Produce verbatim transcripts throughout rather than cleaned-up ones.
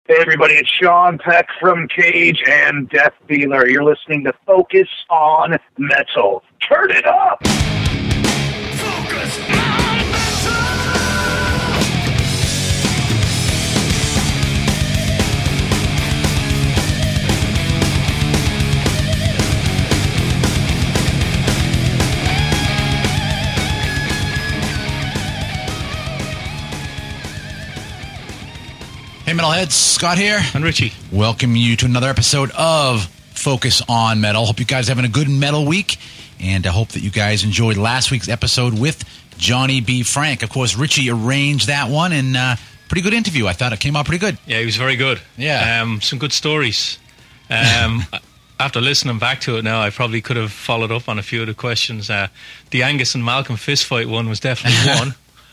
Hey everybody, it's Sean Peck from Cage and Death Dealer. You're listening to Focus on Metal. Turn it up! Focus on Metal! Hey Metalheads, Scott here. And Richie. Welcome you to another episode of Focus on Metal. Hope you guys are having a good metal week, and I hope that you guys enjoyed last week's episode with Johnny B. Frank. Of course, Richie arranged that one, and uh, pretty good interview. I thought it came out pretty good. Yeah, he was very good. Yeah. Um, some good stories. Um, after listening back to it now, I probably could have followed up on a few of the questions. Uh, the Angus and Malcolm fistfight one was definitely one.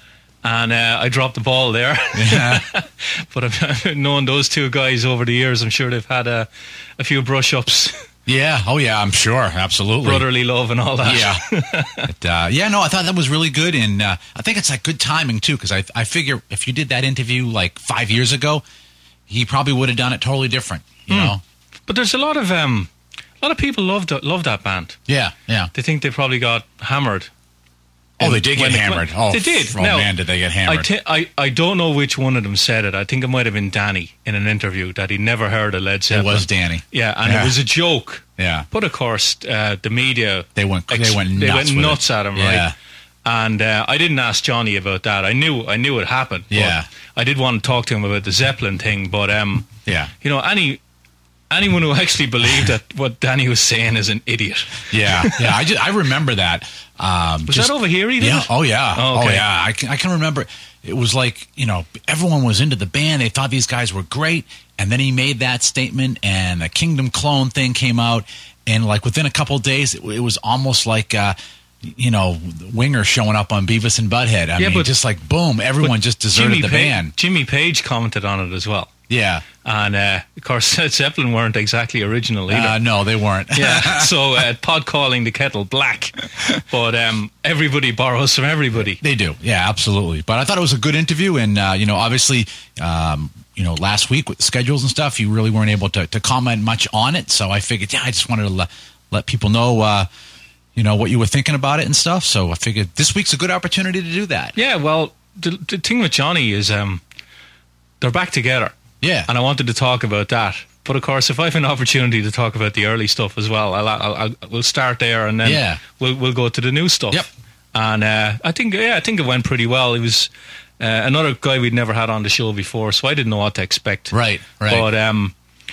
And uh, I dropped the ball there. Yeah. But I've known those two guys over the years. I'm sure they've had a, a few brush-ups. Yeah. Oh, yeah, I'm sure. Absolutely. Brotherly love and all that. Yeah. but, uh, yeah, no, I thought that was really good. And uh, I think it's like good timing, too, because I, I figure if you did that interview like five years ago, he probably would have done it totally different, you mm. know? But there's a lot of um, a lot of people love love that band. Yeah, yeah. They think they probably got hammered. Oh, they did get they, hammered. Oh, they did. Oh, now, man, did they get hammered. I, t- I, I don't know which one of them said it. I think it might have been Danny in an interview that he never heard of Led Zeppelin. It was Danny. Yeah, and yeah. it was a joke. Yeah. But, of course, uh, the media... They went ex- They went nuts They went with nuts it. at him, yeah. right? And uh, I didn't ask Johnny about that. I knew I knew it happened. Yeah. I did want to talk to him about the Zeppelin thing, but, um, yeah. you know, any... anyone who actually believed that what Danny was saying is an idiot. Yeah, yeah. I just, I remember that. Um, was just, that over here? He did yeah. it? Oh yeah. Oh, okay. oh yeah. I can, I can remember. It was like, you know, everyone was into the band. They thought these guys were great, and then he made that statement, and the Kingdom Clone thing came out, and like within a couple of days, it, it was almost like. Uh, you know, Winger showing up on Beavis and Butthead. I yeah, mean, but, just like boom, everyone just deserted Jimmy the pa- band. Jimmy Page commented on it as well. Yeah. And, uh, of course, Led Zeppelin weren't exactly original either. Uh, no, they weren't. Yeah, so uh, pod calling the kettle black. But um, everybody borrows from everybody. They do, yeah, absolutely. But I thought it was a good interview, and, uh, you know, obviously, um, you know, last week with the schedules and stuff, you really weren't able to, to comment much on it, so I figured, yeah, I just wanted to le- let people know, uh, you know, what you were thinking about it and stuff, so I figured this week's a good opportunity to do that. Yeah, well, the, the thing with Johnny is um, they're back together. Yeah. And I wanted to talk about that. But, of course, if I have an opportunity to talk about the early stuff as well, I'll, I'll, I'll we'll start there and then yeah. we'll we'll go to the new stuff. Yep. And uh, I think, yeah, I think it went pretty well. He was uh, another guy we'd never had on the show before, so I didn't know what to expect. Right, right. But, um,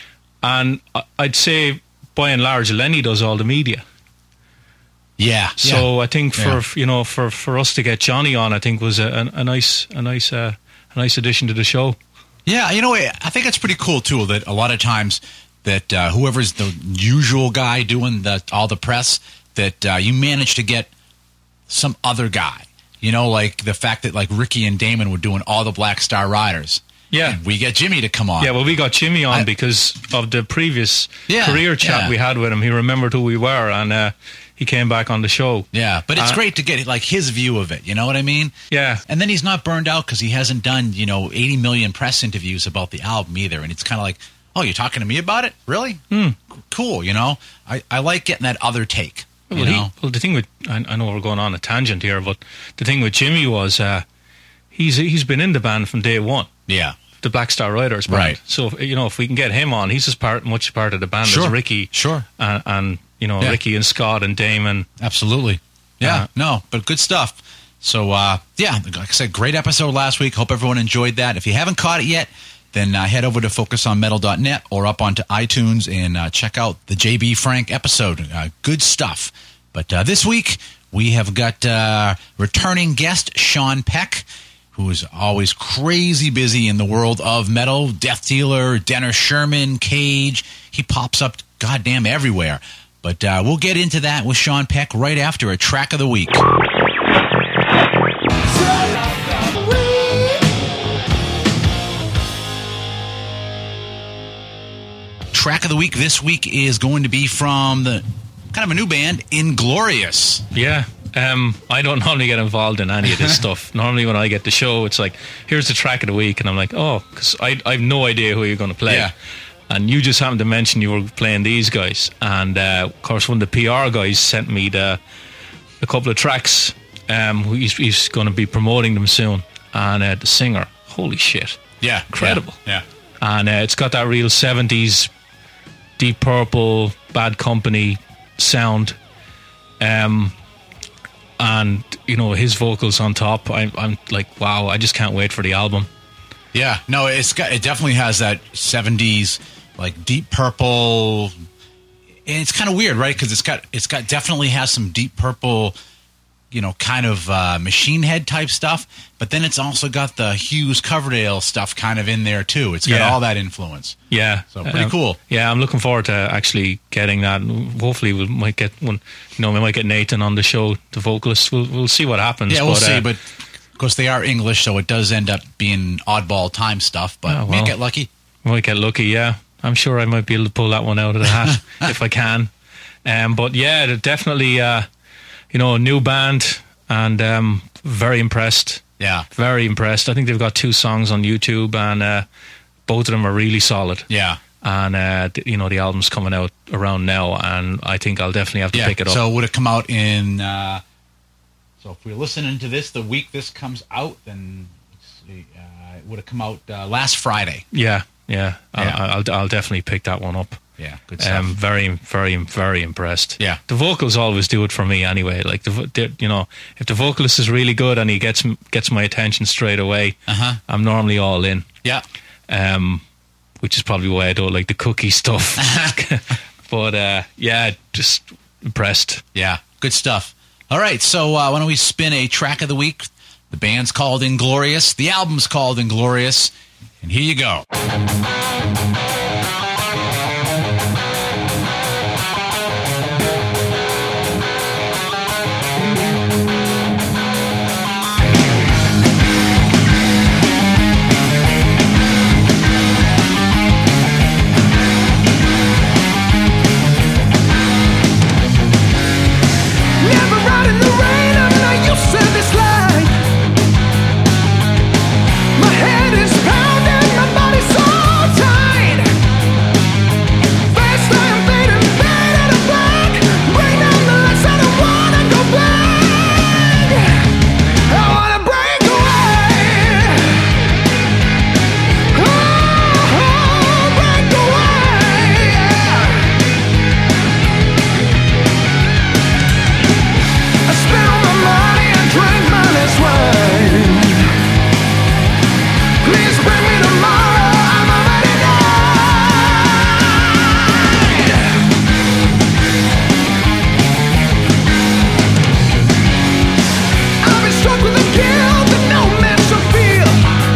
and I'd say, by and large, Lenny does all the media. Yeah. So yeah. I think for yeah. you know for, for us to get Johnny on, I think was a, a, a nice a nice uh, a nice addition to the show. Yeah, you know, I think it's pretty cool too that a lot of times that uh, whoever's the usual guy doing the all the press, that uh, you manage to get some other guy. You know, like the fact that like Ricky and Damon were doing all the Black Star Riders. Yeah, and we get Jimmy to come on. Yeah, well, we got Jimmy on I, because of the previous yeah, career chat yeah. we had with him. He remembered who we were, and uh, he came back on the show. Yeah, but it's uh, great to get like his view of it. You know what I mean? Yeah. And then he's not burned out because he hasn't done, you know, eighty million press interviews about the album either. And it's kind of like, oh, you're talking to me about it? Really? Hmm. Cool. You know, I, I like getting that other take. Well, you he, know? well, the thing with I, I know we're going on a tangent here, but the thing with Jimmy was uh, he's he's been in the band from day one. Yeah. The Black Star Riders band. Right. So, you know, if we can get him on, he's as part, much part of the band sure. as Ricky. Sure. And, and you know, yeah. Ricky and Scott and Damon. Absolutely. Yeah, uh, no, but good stuff. So, uh, yeah, like I said, great episode last week. Hope everyone enjoyed that. If you haven't caught it yet, then uh, head over to focus on metal dot net or up onto iTunes and uh, check out the J B. Frank episode. Uh, good stuff. But uh, this week, we have got uh, returning guest Sean Peck, who is always crazy busy in the world of metal. Death Dealer, Dennis Sherman, Cage. He pops up goddamn everywhere. But uh, we'll get into that with Sean Peck right after a track of the week. Track of the week this week is going to be from the kind of a new band, Inglorious. Yeah. Um, I don't normally get involved in any of this stuff. Normally, when I get the show, it's like, here's the track of the week, and I'm like, oh, because I, I have no idea who you're going to play. Yeah. And you just happened to mention you were playing these guys, and uh, of course, one of the P R guys sent me the a couple of tracks. Um, he's, he's going to be promoting them soon, and uh, the singer, holy shit, Yeah. incredible. Yeah. And uh, it's got that real seventies Deep Purple, Bad Company sound. Um, and, you know, his vocals on top, I'm, I'm like, wow, I just can't wait for the album. Yeah. No, it's got, it definitely has that seventies, like, Deep Purple. And it's kind of weird, right? Because it's got, it's got definitely has some Deep Purple, you know, kind of uh, Machine Head type stuff, but then it's also got the Hughes Coverdale stuff kind of in there too. It's got Yeah. all that influence. Yeah, So pretty Um, cool. Yeah, I'm looking forward to actually getting that. Hopefully, we might get one. You know, we might get Nathan on the show, the vocalist. We'll we'll see what happens. Yeah, we'll but, see. uh, But of course, they are English, so it does end up being oddball time stuff. But Oh, may well. get lucky. we might get lucky. Yeah, I'm sure I might be able to pull that one out of the hat if I can. Um, but yeah, they're definitely, uh, you know, a new band, and um, very impressed. Yeah, Very impressed. I think they've got two songs on YouTube, and uh, both of them are really solid. yeah, And uh, th- you know, the album's coming out around now, and I think I'll definitely have to yeah. pick it up. So would it come out in? Uh, so if we're listening to this the week this comes out, then let's see, uh, would it come out uh, last Friday? Yeah, yeah. I'll, Yeah. I'll, I'll definitely pick that one up. Yeah, good stuff. Um, very, very, very impressed. Yeah. The vocals always do it for me anyway. Like the, vo- the you know, if the vocalist is really good and he gets m- gets my attention straight away, Uh-huh. I'm normally all in. yeah, Um, which is probably why I don't like the cookie stuff. But uh, yeah, just impressed. yeah, good stuff. All right, so uh, why don't we spin a track of the week? The band's called Inglorious. The album's called Inglorious. And here you go. Never riding the rain, I'm not used to this life. My head is pounding, my body's so tight. Fast I am fading, fading to black. Bring down the lights, I don't wanna go back. I wanna break away. Oh, break away. I spent all my money, I drank minus wine. Please bring me tomorrow, I'm already died. I've been struck with a guilt that no man should feel.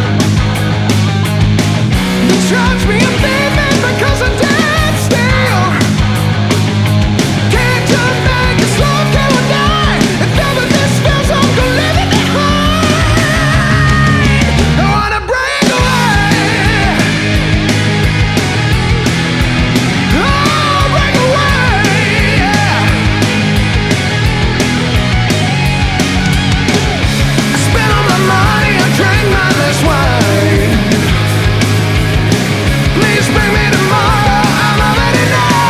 They charge me a thieving because I'm dead still. Can't turn back, it's love, can we die? If ever this feels like I'm living behind, I wanna break away. Oh, break away, yeah. I spent all my money, I drank my last wine. Please bring me tomorrow, I'm already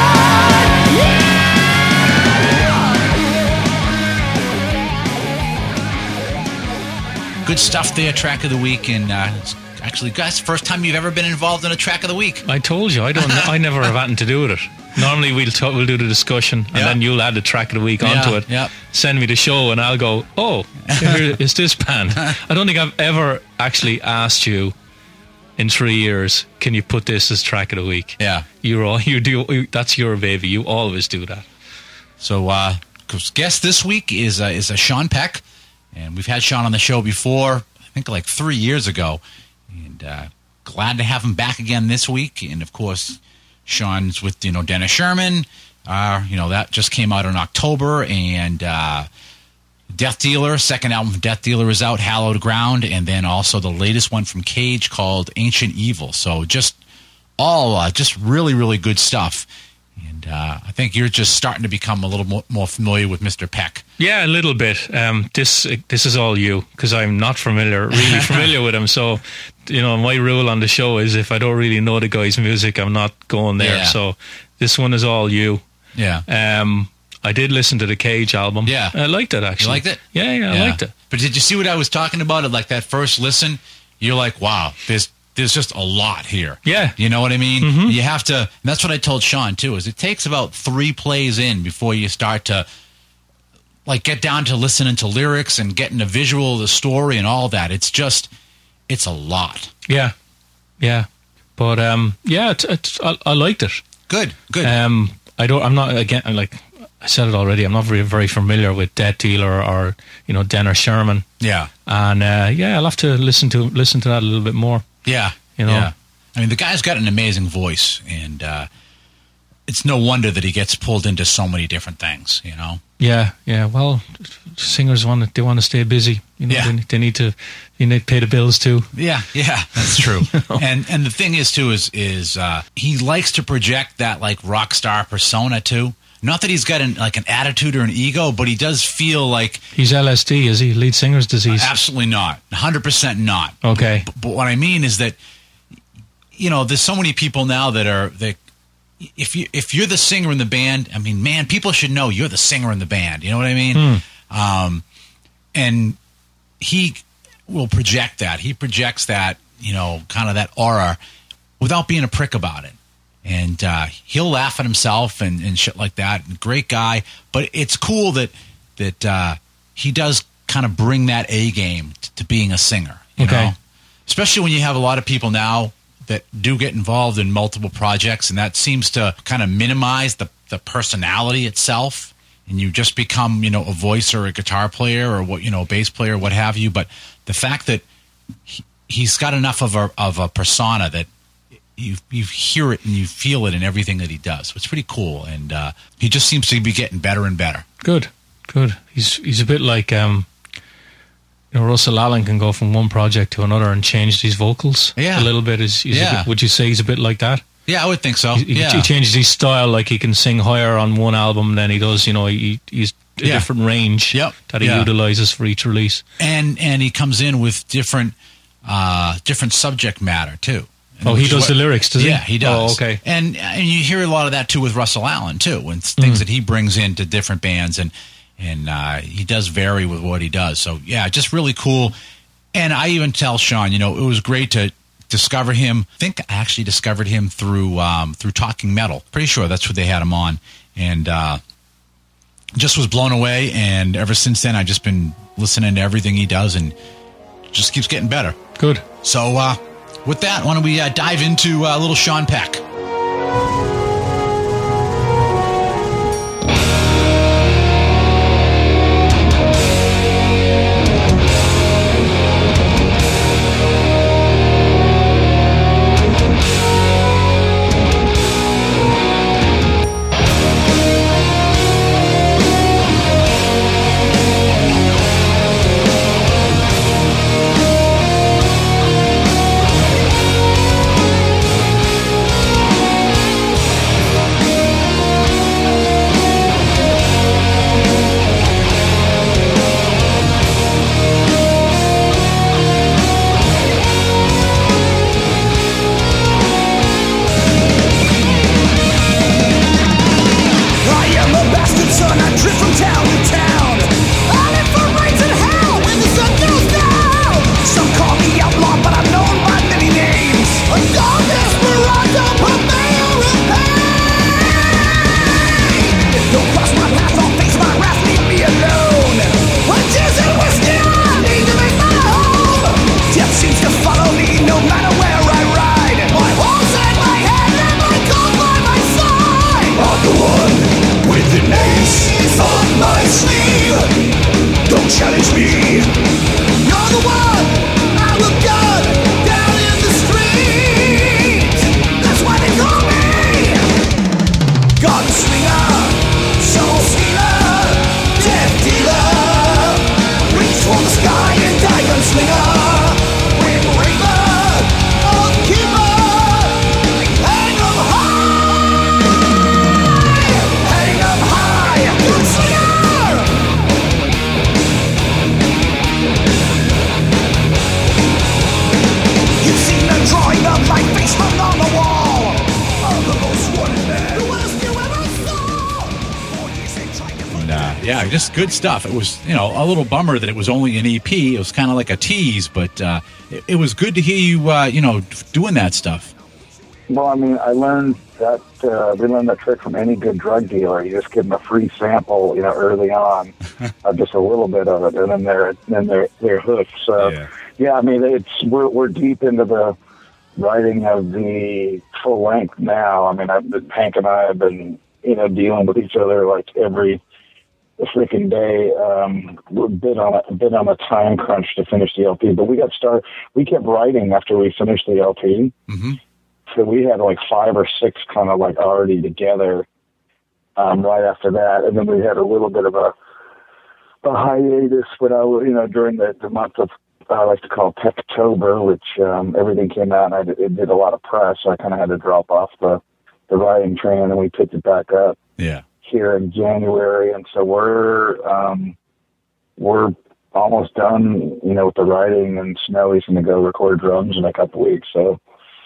died. Good stuff there, track of the week. And uh, it's actually, guys, first time you've ever been involved in a track of the week. I told you, I don't. I never have anything to do with it. Normally, we'll talk, we'll do the discussion, and Yeah. then you'll add the track of the week onto Yeah, it. yeah. Send me the show, and I'll go. Oh, here is this band? I don't think I've ever actually asked you in three years. Can you put this as track of the week? Yeah. You're all you do. You, that's your baby. You always do that. So, uh, 'cause guest this week is uh, is a Sean Peck, and we've had Sean on the show before. I think like three years ago, and uh, glad to have him back again this week. And of course, Sean's with you know Dennis Sherman. Uh, you know that just came out in October, and uh, Death Dealer, second album from Death Dealer is out, Hallowed Ground, and then also the latest one from Cage called Ancient Evil. So just all uh, just really really good stuff. And uh, I think you're just starting to become a little more, more familiar with Mister Peck. Yeah, a little bit. Um, this this is all you, because I'm not familiar, really familiar with him. So, you know, my rule on the show is if I don't really know the guy's music, I'm not going there. Yeah. So this one is all you. Yeah. Um, I did listen to the Cage album. Yeah. I liked it, actually. You liked it? Yeah, yeah, I liked it. But did you see what I was talking about? It like that first listen, you're like, wow, there's there's just a lot here. Yeah. You know what I mean? Mm-hmm. You have to, and that's what I told Sean too, is it takes about three plays in before you start to like get down to listening to lyrics and getting a visual of the story and all that. It's just, it's a lot. Yeah, yeah. But, um, yeah, it's, it's, I, I liked it. Good, good. Um, I don't, I'm not, again, like I said it already, I'm not very, very familiar with Death Dealer or, you know, Denner Sherman. yeah. And, uh, yeah, I'll have to listen to, listen to that a little bit more. Yeah. You know? Yeah. I mean, the guy's got an amazing voice, and uh, it's no wonder that he gets pulled into so many different things, you know? Yeah, yeah. Well, singers want to, they want to stay busy. You know, Yeah. they, they need to, you need to pay the bills too. Yeah, yeah, that's true. And and the thing is, too, is is uh, he likes to project that, like, rock star persona, too. Not that he's got an, like an attitude or an ego, but he does feel like... He's L S D, is he? Lead singer's disease? Absolutely not. one hundred percent not. Okay. But, but what I mean is that, you know, there's so many people now that are... that if you if you're the singer in the band, I mean, man, people should know you're the singer in the band. You know what I mean? Hmm. Um, and he will project that. He projects that, you know, kind of that aura without being a prick about it. And uh, he'll laugh at himself and, and shit like that. Great guy. But it's cool that that uh, he does kind of bring that A game t- to being a singer. You Okay. know? Especially when you have a lot of people now that do get involved in multiple projects, and that seems to kind of minimize the, the personality itself. And you just become, you know, a voice or a guitar player or what, you know, a bass player, what have you. But the fact that he, he's got enough of a of a persona that you you hear it and you feel it in everything that he does. So it's pretty cool, and uh, he just seems to be getting better and better. Good, good. He's he's a bit like, um, you know, Russell Allen can go from one project to another and change these vocals Yeah. a little bit. Is he's Yeah. a bit, would you say he's a bit like that? Yeah, I would think so. He, yeah. he changes his style, like he can sing higher on one album than he does. You know, he, he's a Yeah. different range Yep. that he Yeah. utilizes for each release. and and he comes in with different uh, different subject matter too. And Oh, which he is does what- the lyrics, does he? Yeah, he does. Oh, okay. And and you hear a lot of that too with Russell Allen too, and things Mm. that he brings into different bands, and and uh, he does vary with what he does. So yeah, just really cool. And I even tell Sean, you know, it was great to discover him. I think I actually discovered him through um, through Talking Metal. Pretty sure that's what they had him on, and uh, just was blown away. And ever since then, I've just been listening to everything he does, and just keeps getting better. Good. So uh, with that, why don't we uh, dive into uh, little Sean Peck? Thank yeah, just good stuff. It was, you know, a little bummer that it was only an E P. It was kind of like a tease, but uh, it, it was good to hear you, uh, you know, doing that stuff. Well, I mean, I learned that, uh, we learned that trick from any good drug dealer. You just give them a free sample, you know, early on, of just a little bit of it, and then they're, then they're, they're hooked. So, yeah. yeah, I mean, it's, we're, we're deep into the writing of the full length now. I mean, I've been, Hank and I have been, you know, dealing with each other like every freaking day. Um, we're been on a been on a time crunch to finish the L P, but we got started. We kept writing after we finished the L P, mm-hmm. so we had like five or six kind of like already together. Um, right after that, and then we had a little bit of a a hiatus, but I, you know, during the, the month of I like to call Techtober, which um, everything came out, and I did, it did a lot of press, so I kind of had to drop off the the writing train, and we picked it back up. Yeah. Here in January, and so we're um, we're almost done, you know, with the writing, and Snowy's going to go record drums in a couple weeks. So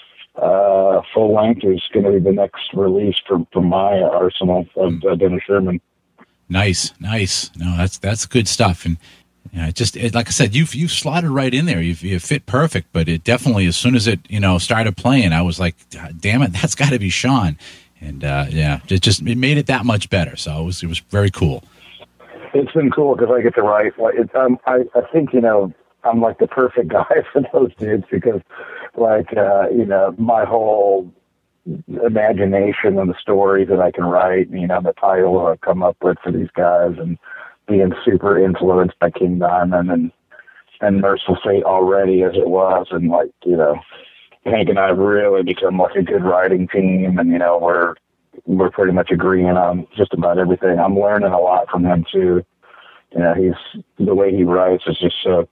uh, full length is going to be the next release for, for my arsenal of uh, Dennis Sherman. Nice, nice. No, that's that's good stuff, and you know, it just it, like I said, you've you've slotted right in there. You've you fit perfect, but it definitely, as soon as it you know started playing, I was like, damn it, that's got to be Sean. And uh, yeah, it just it made it that much better. So it was it was very cool. It's been cool because I get to write. Like, it, um, I I think you know I'm like the perfect guy for those dudes because, like uh, you know, my whole imagination and the stories that I can write, you know, the title I've come up with for these guys, and being super influenced by King Diamond and and Merciful Fate already as it was, and like you know. Hank and I have really become like a good writing team, and you know we're we're pretty much agreeing on just about everything. I'm learning a lot from him too. You know, he's the way he writes is just so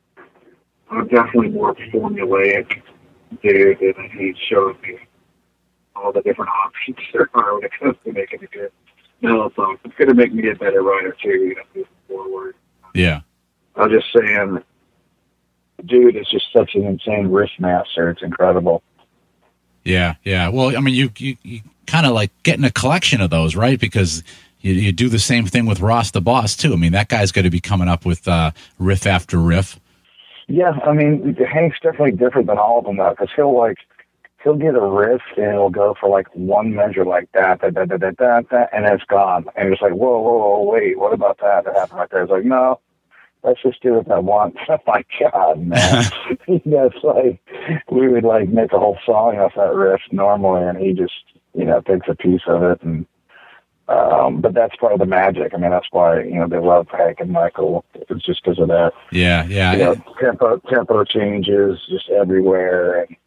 uh, definitely more formulaic, dude, and he showed me all the different options there are when it comes to making a good mellow song. It's going to make me a better writer too, you know, moving forward. Yeah, I'm just saying. Dude is just such an insane riff master. It's incredible. Yeah, yeah. Well, I mean, you you, you kind of like getting a collection of those, right? Because you, you do the same thing with Ross the Boss, too. I mean, that guy's going to be coming up with uh, riff after riff. Yeah, I mean, Hank's definitely different than all of them, though, because he'll, like, he'll get a riff, and it'll go for, like, one measure like that, that, that, that, that, that, that and it's gone. And it's like, whoa, whoa, whoa, wait, what about that? That happened right there. It's like, no. Let's just do what I want. Oh my God, man. That's like, we would like make a whole song off that riff normally, and he just, you know, takes a piece of it. And, um, but that's part of the magic. I mean, that's why, you know, they love Hank and Michael. It's just because of that. Yeah, yeah. You know, tempo, tempo changes just everywhere, and,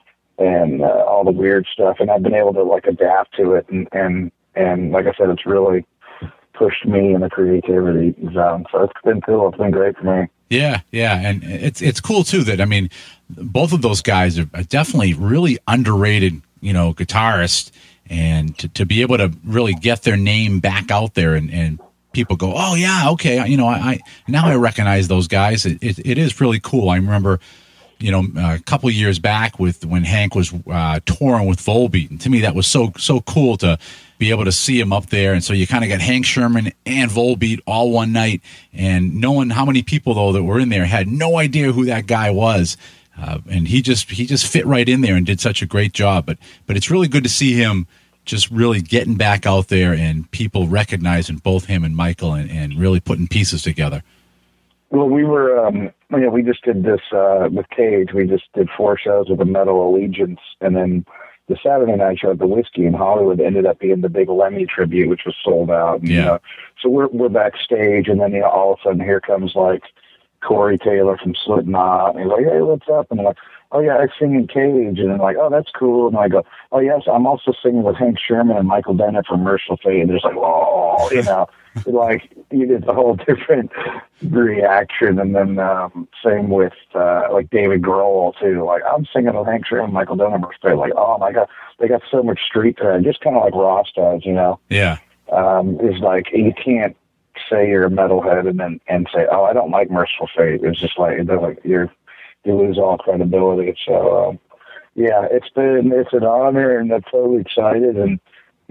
and uh, all the weird stuff. And I've been able to like adapt to it. And, and, and like I said, it's really pushed me in the creativity zone. So it's been cool. It's been great for me. Yeah, yeah. And it's it's cool, too, that, I mean, both of those guys are definitely really underrated, you know, guitarists. And to, to be able to really get their name back out there and, and people go, oh, yeah, okay, you know, I, I now I recognize those guys. It, it, it is really cool. I remember, you know, a couple of years back with when Hank was uh, touring with Volbeat. And to me, that was so so cool to be able to see him up there. And so you kind of got Hank Sherman and Volbeat all one night. And knowing how many people, though, that were in there had no idea who that guy was. Uh, and he just he just fit right in there and did such a great job. But but it's really good to see him just really getting back out there and people recognizing both him and Michael and, and really putting pieces together. Well, we were, um, you know, we just did this uh, with Cage. We just did four shows with the Metal Allegiance, and then the Saturday night show at the Whiskey in Hollywood ended up being the big Lemmy tribute, which was sold out. And, yeah. You know, so we're we're backstage, and then you know, all of a sudden here comes like Corey Taylor from Slipknot, and he's like, "Hey, what's up?" And I'm like, "Oh yeah, I sing in Cage," and I'm like, "Oh, that's cool." And I go, "Oh yes, I'm also singing with Hank Sherman and Michael Bennett from Merciful Fate." And they're just like, "Oh," you know, like you did a whole different reaction. And then um, same with uh, like David Grohl too. Like I'm singing with Hank Sherman and Michael Bennett from Merciful Fate. Like, oh my God, they got so much street cred, just kind of like Ross does, you know. Yeah, um, is like you can't say you're a metalhead and then and say, "Oh, I don't like Merciful Fate." It's just like they're like you're. You lose all credibility. So, um, yeah, it's been, it's an honor, and I'm totally excited. And,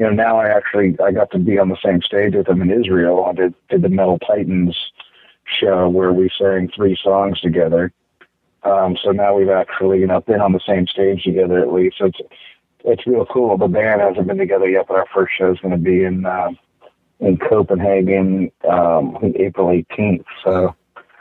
you know, now I actually, I got to be on the same stage with them in Israel. I did, did the Metal Titans show where we sang three songs together. Um, so now we've actually, you know, been on the same stage together at least. So it's, it's real cool. The band hasn't been together yet, but our first show is going to be in, uh, in Copenhagen, um, I think April eighteenth. So,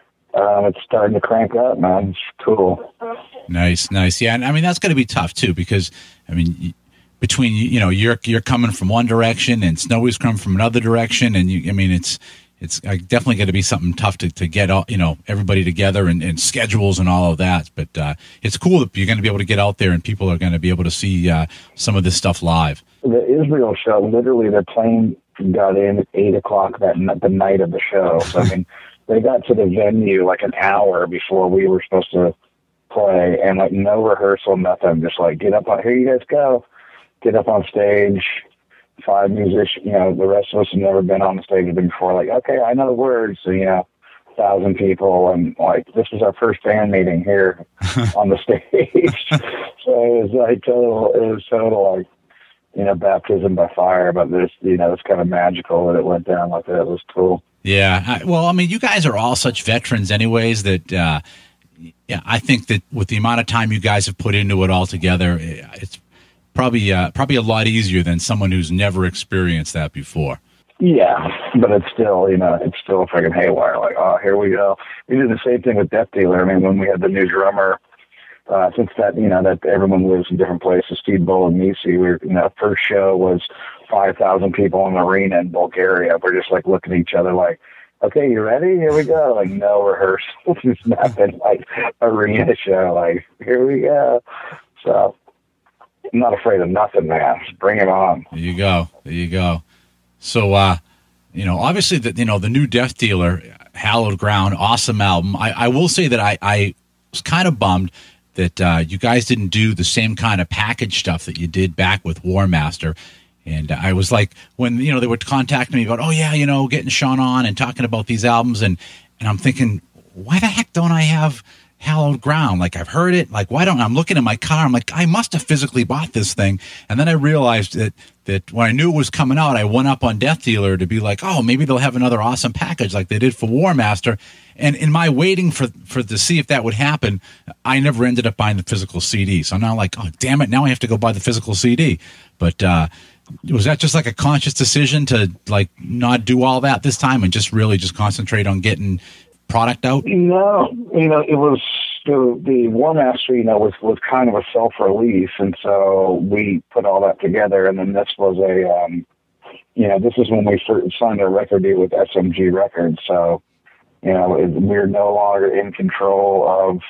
um, it's starting to crank up, man. It's cool. Nice, nice. Yeah. And I mean, that's going to be tough too, because I mean, between, you know, you're, you're coming from one direction and Snowy's coming from another direction. And you, I mean, it's, it's definitely going to be something tough to, to get all, you know, everybody together and, and schedules and all of that. But, uh, it's cool that you're going to be able to get out there and people are going to be able to see, uh, some of this stuff live. The Israel show, literally their plane got in at eight o'clock that the night of the show. So, I mean, they got to the venue like an hour before we were supposed to play, and like no rehearsal, nothing. Just like, get up on, here you guys go. Get up on stage, five musicians, you know, the rest of us have never been on the stage before. Like, okay, I know the words, so, you know, a thousand people, and like, this was our first band meeting here on the stage. So it was like total, it was total, like, you know, baptism by fire, but this, you know, it's kind of magical that it went down like that. It was cool. Yeah. I, well, I mean, you guys are all such veterans anyways that, uh, yeah, I think that with the amount of time you guys have put into it all together, it's probably uh, probably a lot easier than someone who's never experienced that before. Yeah, but it's still, you know, it's still a freaking haywire. Like, oh, here we go. We did the same thing with Death Dealer. I mean, when we had the new drummer, uh, since that, you know, that everyone lives in different places, Steve Bolognese, we were, you know, first show was five thousand people in the arena in Bulgaria. We're just like looking at each other like, okay, you ready? Here we go. Like, no rehearsal. Just nothing. Like, arena show. Like, here we go. So, I'm not afraid of nothing, man. Just bring it on. There you go. There you go. So, uh, you know, obviously, the, you know, the new Death Dealer, Hallowed Ground, awesome album. I, I will say that I, I was kind of bummed that uh, you guys didn't do the same kind of package stuff that you did back with War Master. And I was like, when, you know, they would contact me about, oh, yeah, you know, getting Sean on and talking about these albums. And, and I'm thinking, why the heck don't I have Hallowed Ground? Like, I've heard it. Like, why don't I'm looking in my car? I'm like, I must have physically bought this thing. And then I realized that, that when I knew it was coming out, I went up on Death Dealer to be like, oh, maybe they'll have another awesome package like they did for War Master. And in my waiting for, for to see if that would happen, I never ended up buying the physical C D. So I'm now like, oh, damn it. Now I have to go buy the physical C D. But, uh, was that just like a conscious decision to like not do all that this time and just really just concentrate on getting product out? No, you know, it was the, the War Master, you know, was, was kind of a self-release. And so we put all that together. And then this was a, um, you know, this is when we first signed a record deal with S M G Records. So, you know, it, we're no longer in control of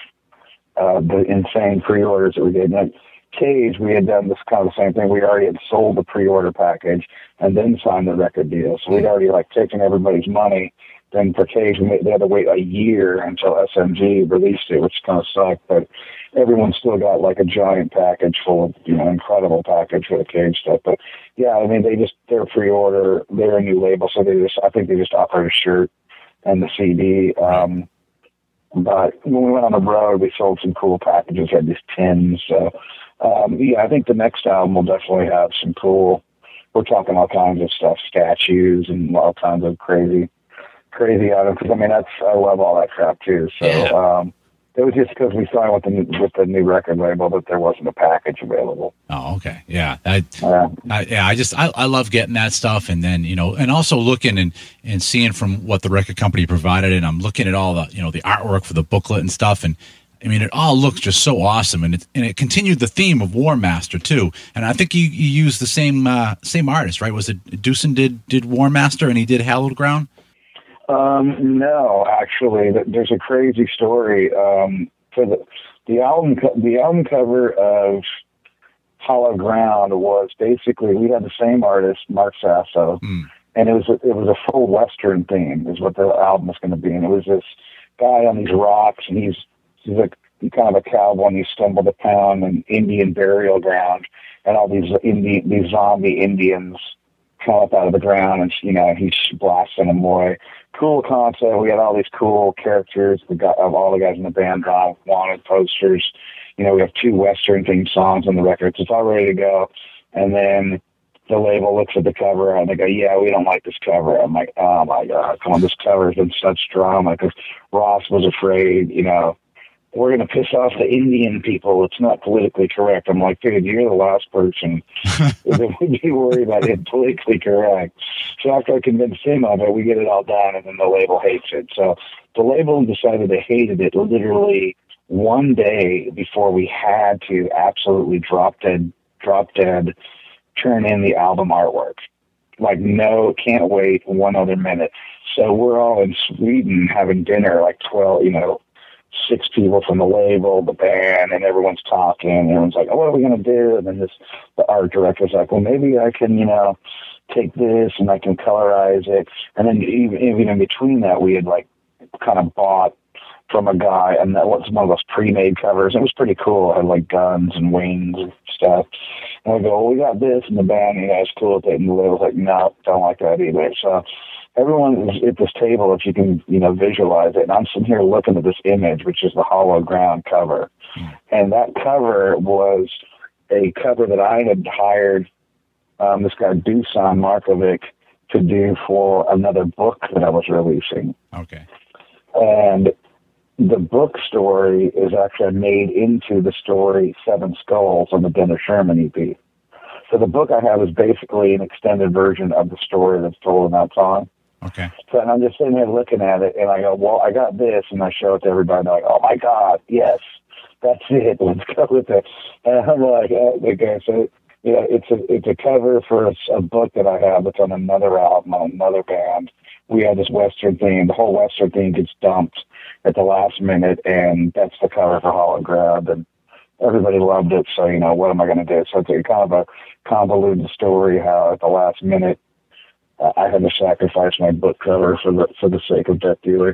uh, the insane pre-orders that we did. And Cage, we had done this kind of the same thing. We already had sold the pre-order package and then signed the record deal. So we'd already like taken everybody's money. Then for Cage, we made, they had to wait a year until S M G released it, which kind of sucked. But everyone still got like a giant package full of, you know, incredible package for the Cage stuff. But yeah, I mean, they just, their pre-order, they're a new label. So they just, I think they just offered a shirt and the C D. Um, but when we went on the road, we sold some cool packages, had these tins. So, Um, yeah, I think the next album will definitely have some cool, we're talking all kinds of stuff, statues and all kinds of crazy, crazy items. Because, I mean, that's, I love all that crap too. So, Yeah. um, it was just because we signed with the, with the new record label that there wasn't a package available. Oh, okay. Yeah. I, Yeah. I, yeah, I just, I, I love getting that stuff. And then, you know, and also looking and, and seeing from what the record company provided. And I'm looking at all the, you know, the artwork for the booklet and stuff. And, I mean, it all looks just so awesome, and it and it continued the theme of War Master too. And I think you, you used the same uh, same artist, right? Was it Deucin did did War Master and he did Hallowed Ground? Um, no, actually, there's a crazy story. Um, for the the album co- the album cover of Hallowed Ground was basically we had the same artist, Mark Sasso, mm. and it was a, it was a full Western theme, is what the album was going to be, and it was this guy on these rocks, and he's He's like kind of a cowboy, and he stumbled upon an Indian burial ground, and all these Indian, these zombie Indians come up out of the ground, and you know he's blasting them away. Cool concept. We had all these cool characters. We got of all the guys in the band wanted posters. You know, we have two Western themed songs on the record, so it's all ready to go. And then the label looks at the cover and they go, yeah, we don't like this cover. I'm like, oh my God, come on, this cover's been such drama because Ross was afraid, you know, we're going to piss off the Indian people. It's not politically correct. I'm like, dude, you're the last person that would be worried about it politically correct. So after I convinced him of it, we get it all done, and then the label hates it. So the label decided they hated it literally one day before we had to absolutely drop dead, drop dead, turn in the album artwork. Like, no, can't wait one other minute. So we're all in Sweden having dinner, like twelve, you know, six people from the label, the band, and everyone's talking. And everyone's like, oh, what are we going to do? And then this, the art director's like, well, maybe I can, you know, take this and I can colorize it. And then even, even in between that, we had like kind of bought from a guy, and that was one of those pre-made covers. It was pretty cool. It had like guns and wings and stuff. And we go, well, we got this in the band, you know, it's cool with it. And the label's like, no, don't like that either. So everyone is at this table, if you can, you know, visualize it. And I'm sitting here looking at this image, which is the Hollow Ground cover. Mm. And that cover was a cover that I had hired um, this guy, Dusan Markovic, to do for another book that I was releasing. Okay. And the book story is actually made into the story Seven Skulls on the Dennis Sherman E P. So the book I have is basically an extended version of the story that's told in that song. Okay. So and I'm just sitting there looking at it, and I go, well, I got this, and I show it to everybody, and they're like, oh, my God, yes, that's it, let's go with it. And I'm like, oh, okay, so, yeah, it's a, it's a cover for a, a book that I have that's on another album, on another band. We had this Western theme. The whole Western theme gets dumped at the last minute, and that's the cover for Hollow Ground, and everybody loved it, so, you know, what am I going to do? So it's a kind of a convoluted story how at the last minute uh, I had to sacrifice my book cover for the, for the sake of Death Dealer.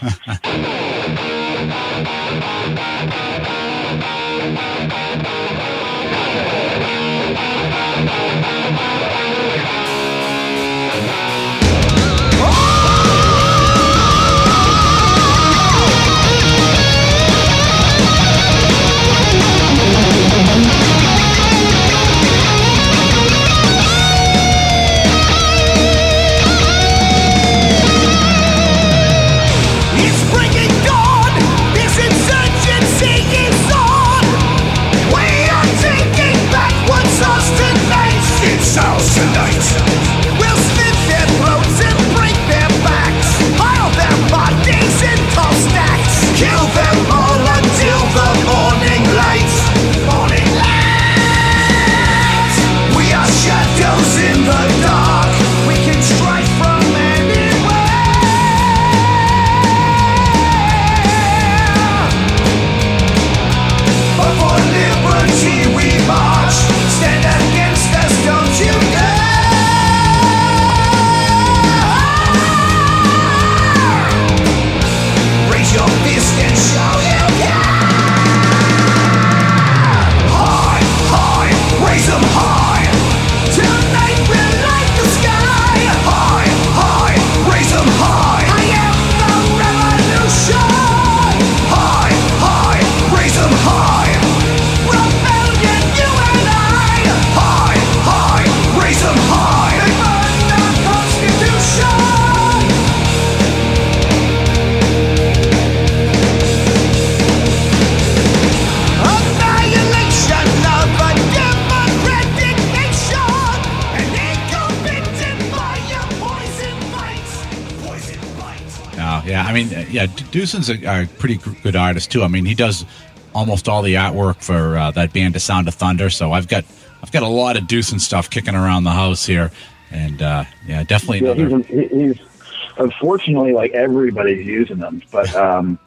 Yeah, Dusan's a, a pretty good artist too. I mean, he does almost all the artwork for uh, that band, The Sound of Thunder. So I've got I've got a lot of Dusan stuff kicking around the house here, and uh, yeah, definitely. Yeah, another... he's, he's unfortunately like everybody's using them, but um,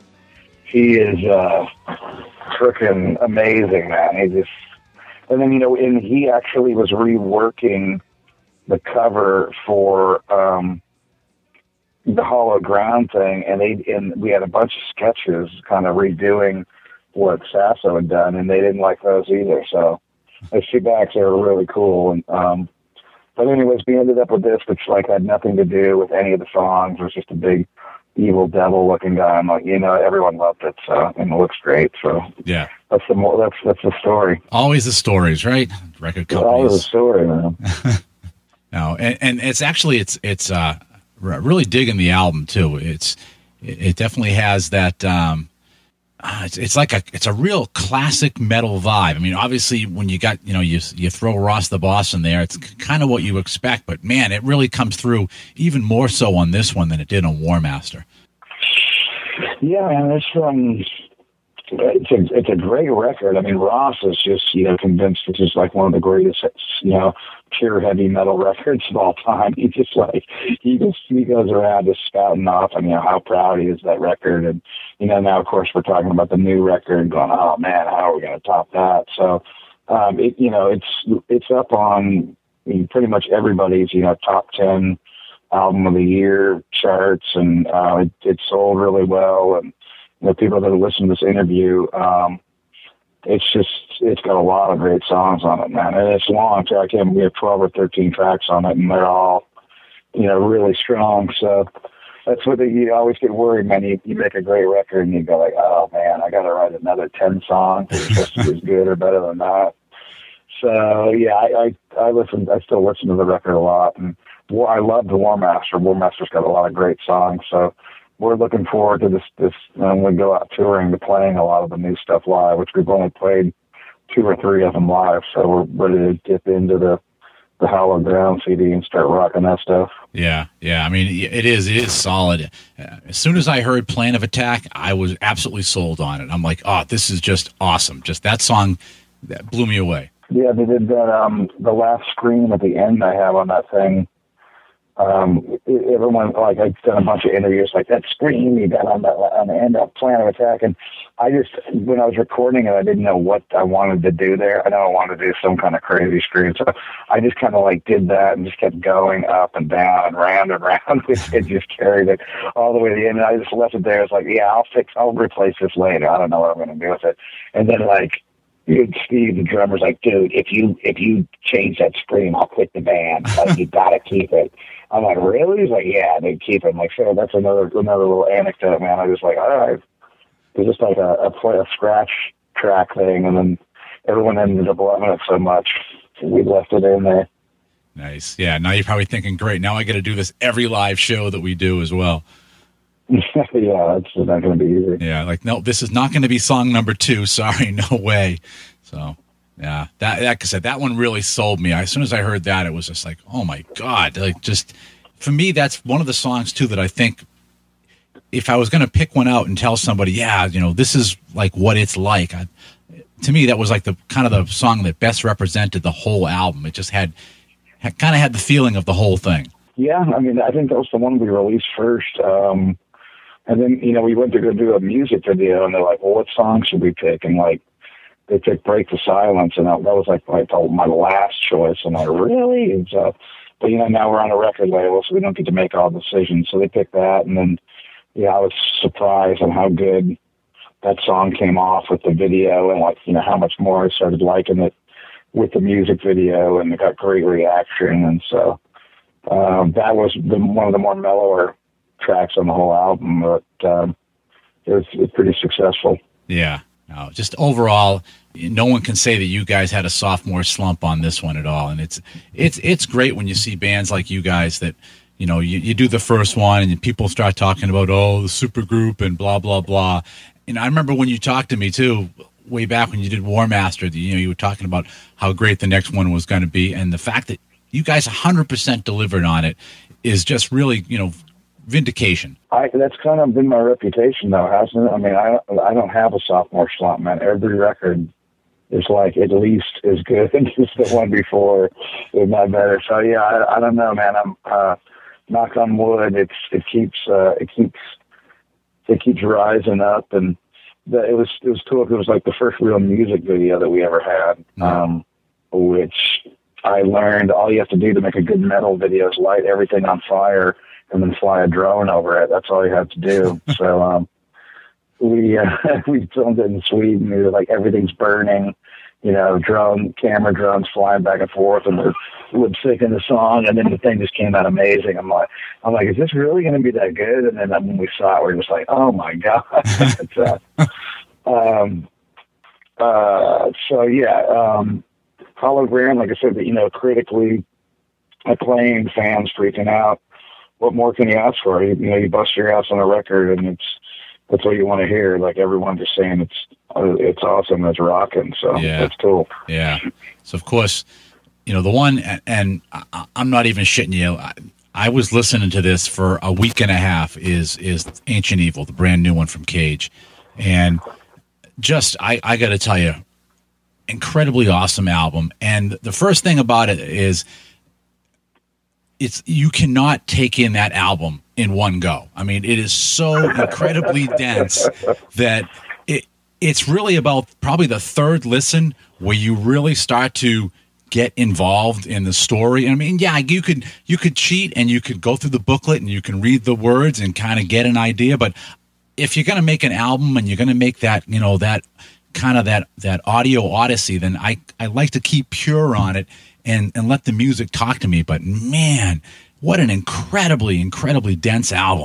he is uh, freaking amazing, man. He just, and then you know, and he actually was reworking the cover for. Um, the Hollow Ground thing, and they and we had a bunch of sketches kind of redoing what Sasso had done, and they didn't like those either. So the feedbacks are really cool. And um, but anyways, we ended up with this, which like had nothing to do with any of the songs. It was just a big evil devil looking guy. I'm like, you know, everyone loved it, so and it looks great. So yeah, that's the more that's that's the story. Always the stories, right? Record companies. Always the story, man. No, and, and it's actually it's it's uh, really digging the album too. It's it definitely has that. Um, uh, it's, it's like a it's a real classic metal vibe. I mean, obviously, when you got you know you you throw Ross the Boss in there, it's kind of what you expect. But man, it really comes through even more so on this one than it did on War Master. Yeah, man, it's um, it's a it's a great record. I mean, Ross is just you know convinced this is like one of the greatest you know pure heavy metal records of all time. He just like he just he goes around just spouting off on you know how proud he is of that record, and you know now of course we're talking about the new record, going, oh man, how are we going to top that? So um, it you know it's it's up on I mean, pretty much everybody's you know top ten album of the year charts, and uh, it, it sold really well. And you know, people that have listened to this interview, um, it's just it's got a lot of great songs on it, man. And it's long too. I can't. We have twelve or thirteen tracks on it, and they're all you know really strong. So that's what they, you always get worried, man. You, you make a great record, and you go like, oh man, I got to write another ten songs. It's supposed to be as good or better than that. So yeah, I, I I listen. I still listen to the record a lot, and War, I love the War Master. War Master's got a lot of great songs, so we're looking forward to this. This when we go out touring, to playing a lot of the new stuff live, which we've only played two or three of them live. So we're ready to dip into the the Hallowed Ground C D and start rocking that stuff. Yeah, yeah. I mean, it is it is solid. As soon as I heard Plan of Attack, I was absolutely sold on it. I'm like, oh, this is just awesome. Just that song that blew me away. Yeah, they did that. Um, the last scream at the end I have on that thing. Um, everyone, like, I've done a bunch of interviews, like, that scream you got on the, on the end of Plan of Attack, and I just, when I was recording it, I didn't know what I wanted to do there. I know I wanted to do some kind of crazy scream, so I just kind of, like, did that and just kept going up and down and round and round. It just carried it all the way to the end, and I just left it there. It's like, yeah, I'll fix, I'll replace this later. I don't know what I'm going to do with it. And then, like, Steve, the drummer's like, dude, if you if you change that scream, I'll quit the band. Like, you got to keep it. I'm like, really? He's like, yeah, they keep it. I'm like, so that's another another little anecdote, man. I was like, all right. It was just like a, a play a scratch track thing, and then everyone ended up loving it so much, we left it in there. Nice. Yeah, now you're probably thinking, great, now I got to do this every live show that we do as well. Yeah, that's not going to be easy. Yeah, like, no, this is not going to be song number two. Sorry, no way. So, yeah, that, like I said, that one really sold me. As soon as I heard that, it was just like, oh my God. Like, just, for me, that's one of the songs, too, that I think if I was going to pick one out and tell somebody, yeah, you know, this is like what it's like, I, to me, that was like the kind of the song that best represented the whole album. It just had, had kind of had the feeling of the whole thing. Yeah, I mean, I think that was the one we released first. Um, And then, you know, we went to go do a music video, and they're like, well, what song should we pick? And, like, they picked Break the Silence, and that, that was, like, my, my last choice. And I really? And so, but, you know, now we're on a record label, so we don't get to make all decisions. So they picked that, and then, yeah, I was surprised on how good that song came off with the video, and, like, you know, how much more I started liking it with the music video, and it got great reaction. And so um, that was the, one of the more mellower tracks on the whole album, but um, it was, it was pretty successful. Yeah, no, just overall, no one can say that you guys had a sophomore slump on this one at all, and it's it's it's great when you see bands like you guys that, you know, you, you do the first one and people start talking about, oh, the supergroup and blah blah blah. And I remember when you talked to me too, way back when you did War Master, you know, you were talking about how great the next one was going to be, and the fact that you guys one hundred percent delivered on it is just really, you know, vindication. I, that's kind of been my reputation, though, hasn't it? I mean, I I don't have a sophomore slump, man. Every record is like at least as good as the one before, if not better. So yeah, I, I don't know, man. I'm uh, knock on wood. It's it keeps uh, it keeps it keeps rising up, and the, it was it was cool. It was like the first real music video that we ever had, um, which I learned all you have to do to make a good metal video is light everything on fire and then fly a drone over it. That's all you have to do. So um, we uh, we filmed it in Sweden. We were like, everything's burning, you know, drone, camera drones flying back and forth, and we're lip syncing the song, and then the thing just came out amazing. I'm like, I'm like, is this really going to be that good? And then when we saw it, we were just like, oh my God. It's, uh, um, uh, so yeah, um, Hallowed Ground, like I said, you know, critically, acclaim, fans freaking out. What more can you ask for? You, you know, you bust your ass on a record, and it's that's what you want to hear. Like everyone just saying it's it's awesome, it's rocking. So Yeah. that's cool. Yeah. So of course, you know the one, and, and I, I'm not even shitting you. I, I was listening to this for a week and a half. Is is Ancient Evil, the brand new one from Cage, and just I I got to tell you, incredibly awesome album. And the first thing about it is, it's you cannot take in that album in one go. I mean, it is so incredibly dense that it it's really about probably the third listen where you really start to get involved in the story. I mean, yeah, you could you could cheat and you could go through the booklet and you can read the words and kind of get an idea. But if you're going to make an album and you're going to make that, you know, that kind of that that audio odyssey, then I I like to keep pure on it and and let the music talk to me. But man, what an incredibly incredibly dense album.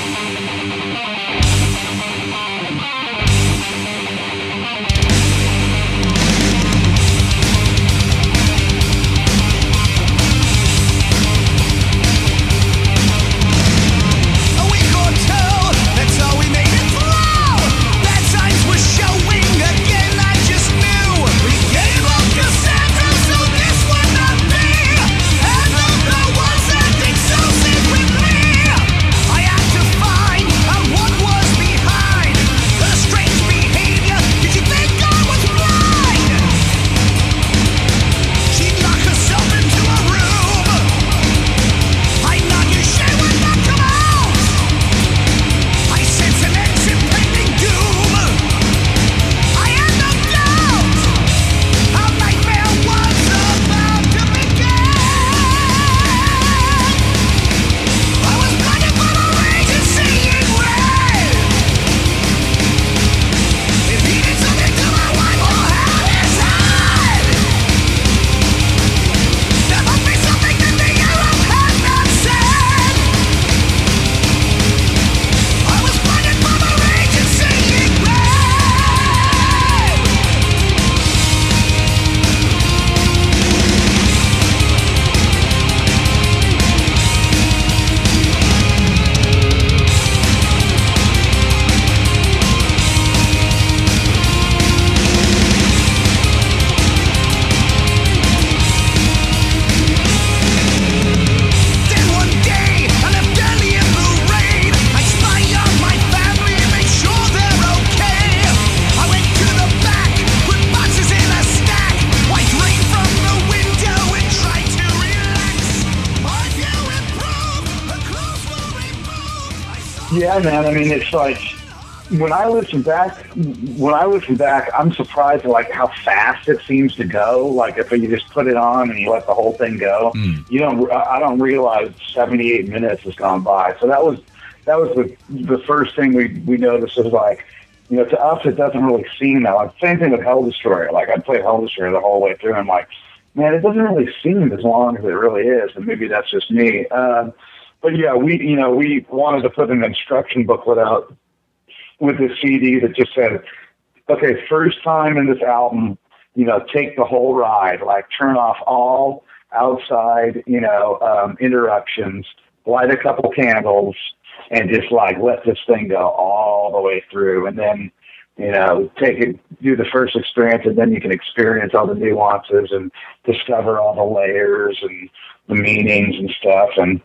Yeah, man. I mean, it's like when I listen back, when I listen back, I'm surprised at like how fast it seems to go. Like if you just put it on and you let the whole thing go, mm. you don't. I don't realize seventy-eight minutes has gone by. So that was that was the the first thing we we noticed. Was like, you know, to us it doesn't really seem that. Like same thing with Hell Destroyer. Like I played Hell Destroyer the whole way through. And I'm like, man, it doesn't really seem as long as it really is. And maybe that's just me. Um, But yeah, we you know we wanted to put an instruction booklet out with this C D that just said, okay, first time in this album, you know, take the whole ride, like turn off all outside, you know, um, interruptions, light a couple candles, and just like let this thing go all the way through, and then you know take it, do the first experience, and then you can experience all the nuances and discover all the layers and the meanings and stuff and.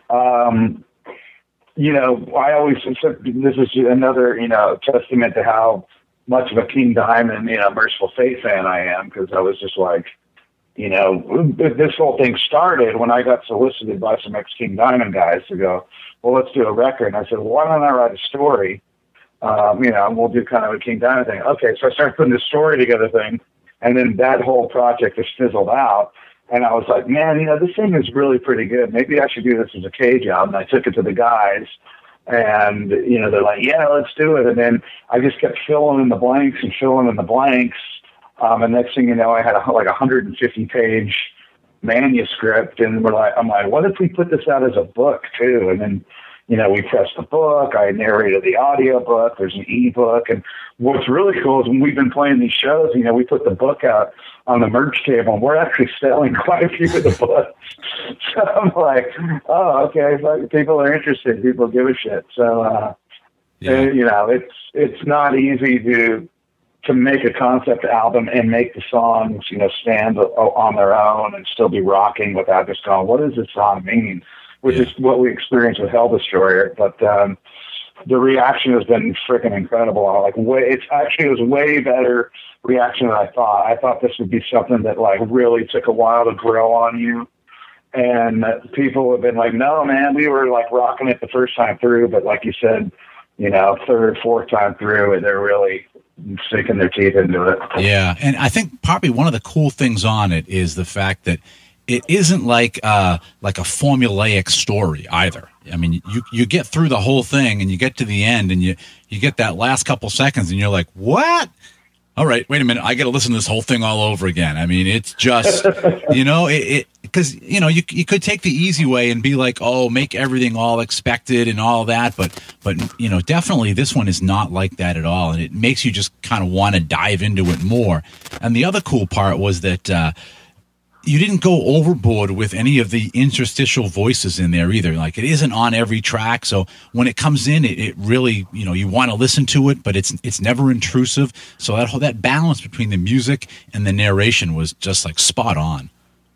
Um, you know, I always, this is another, you know, testament to how much of a King Diamond, you know, Merciful Fate fan I am, because I was just like, you know, this whole thing started when I got solicited by some ex-King Diamond guys to go, well, let's do a record. And I said, well, why don't I write a story? Um, you know, and we'll do kind of a King Diamond thing. Okay, so I started putting this story together thing, and then that whole project just fizzled out. And I was like, man, you know, this thing is really pretty good. Maybe I should do this as a Cage album. And I took it to the guys, and, you know, they're like, yeah, let's do it. And then I just kept filling in the blanks and filling in the blanks. Um, and next thing you know, I had a, like a one hundred fifty page manuscript. And we're like, I'm like, what if we put this out as a book, too? And then, you know, we pressed the book. I narrated the audio book. There's an ebook. And what's really cool is when we've been playing these shows, you know, we put the book out on the merch table, and we're actually selling quite a few of the books. So I'm like, oh, okay, like, people are interested. People give a shit. So, uh, Yeah. and, you know, it's it's not easy to to make a concept album and make the songs, you know, stand on their own and still be rocking without just going, what does this song mean? Which Yeah. is what we experienced with Hell Destroyer. But um, the reaction has been freaking incredible. Like, way, it's actually it was way better reaction than I thought. I thought this would be something that like really took a while to grow on you. And uh, people have been like, no, man, we were like rocking it the first time through, but like you said, you know, third, fourth time through, and they're really sinking their teeth into it. Yeah, and I think probably one of the cool things on it is the fact that it isn't like uh, like a formulaic story either. I mean, you you get through the whole thing, and you get to the end, and you you get that last couple seconds, and you're like, what? All right, wait a minute, I got to listen to this whole thing all over again. I mean, it's just, you know, it because, you know, you you could take the easy way and be like, oh, make everything all expected and all that, but, but you know, definitely this one is not like that at all, and it makes you just kind of want to dive into it more. And the other cool part was that uh, you didn't go overboard with any of the interstitial voices in there either. Like, it isn't on every track, so when it comes in, it, it really, you know, you want to listen to it, but it's it's never intrusive. So that whole, that balance between the music and the narration was just like spot on.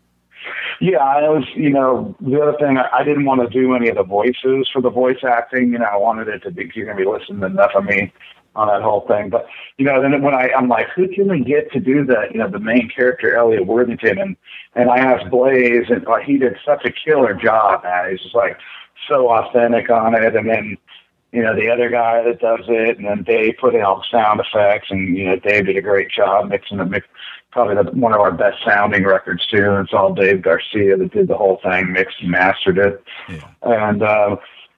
Yeah, I was, you know, the other thing, I, I didn't want to do any of the voices for the voice acting. You know, I wanted it to be, you're going to be listening to enough of me on that whole thing. But, you know, then when I, I'm like, who can we get to do the, you know, the main character, Elliot Worthington? And, and I asked Blaze, and uh, he did such a killer job, man. He's just like so authentic on it. And then, you know, the other guy that does it, and then Dave put in all the sound effects, and, you know, Dave did a great job mixing it, mix, probably the, one of our best sounding records too. And it's all Dave Garcia that did the whole thing, mixed and mastered it. Yeah. And, uh,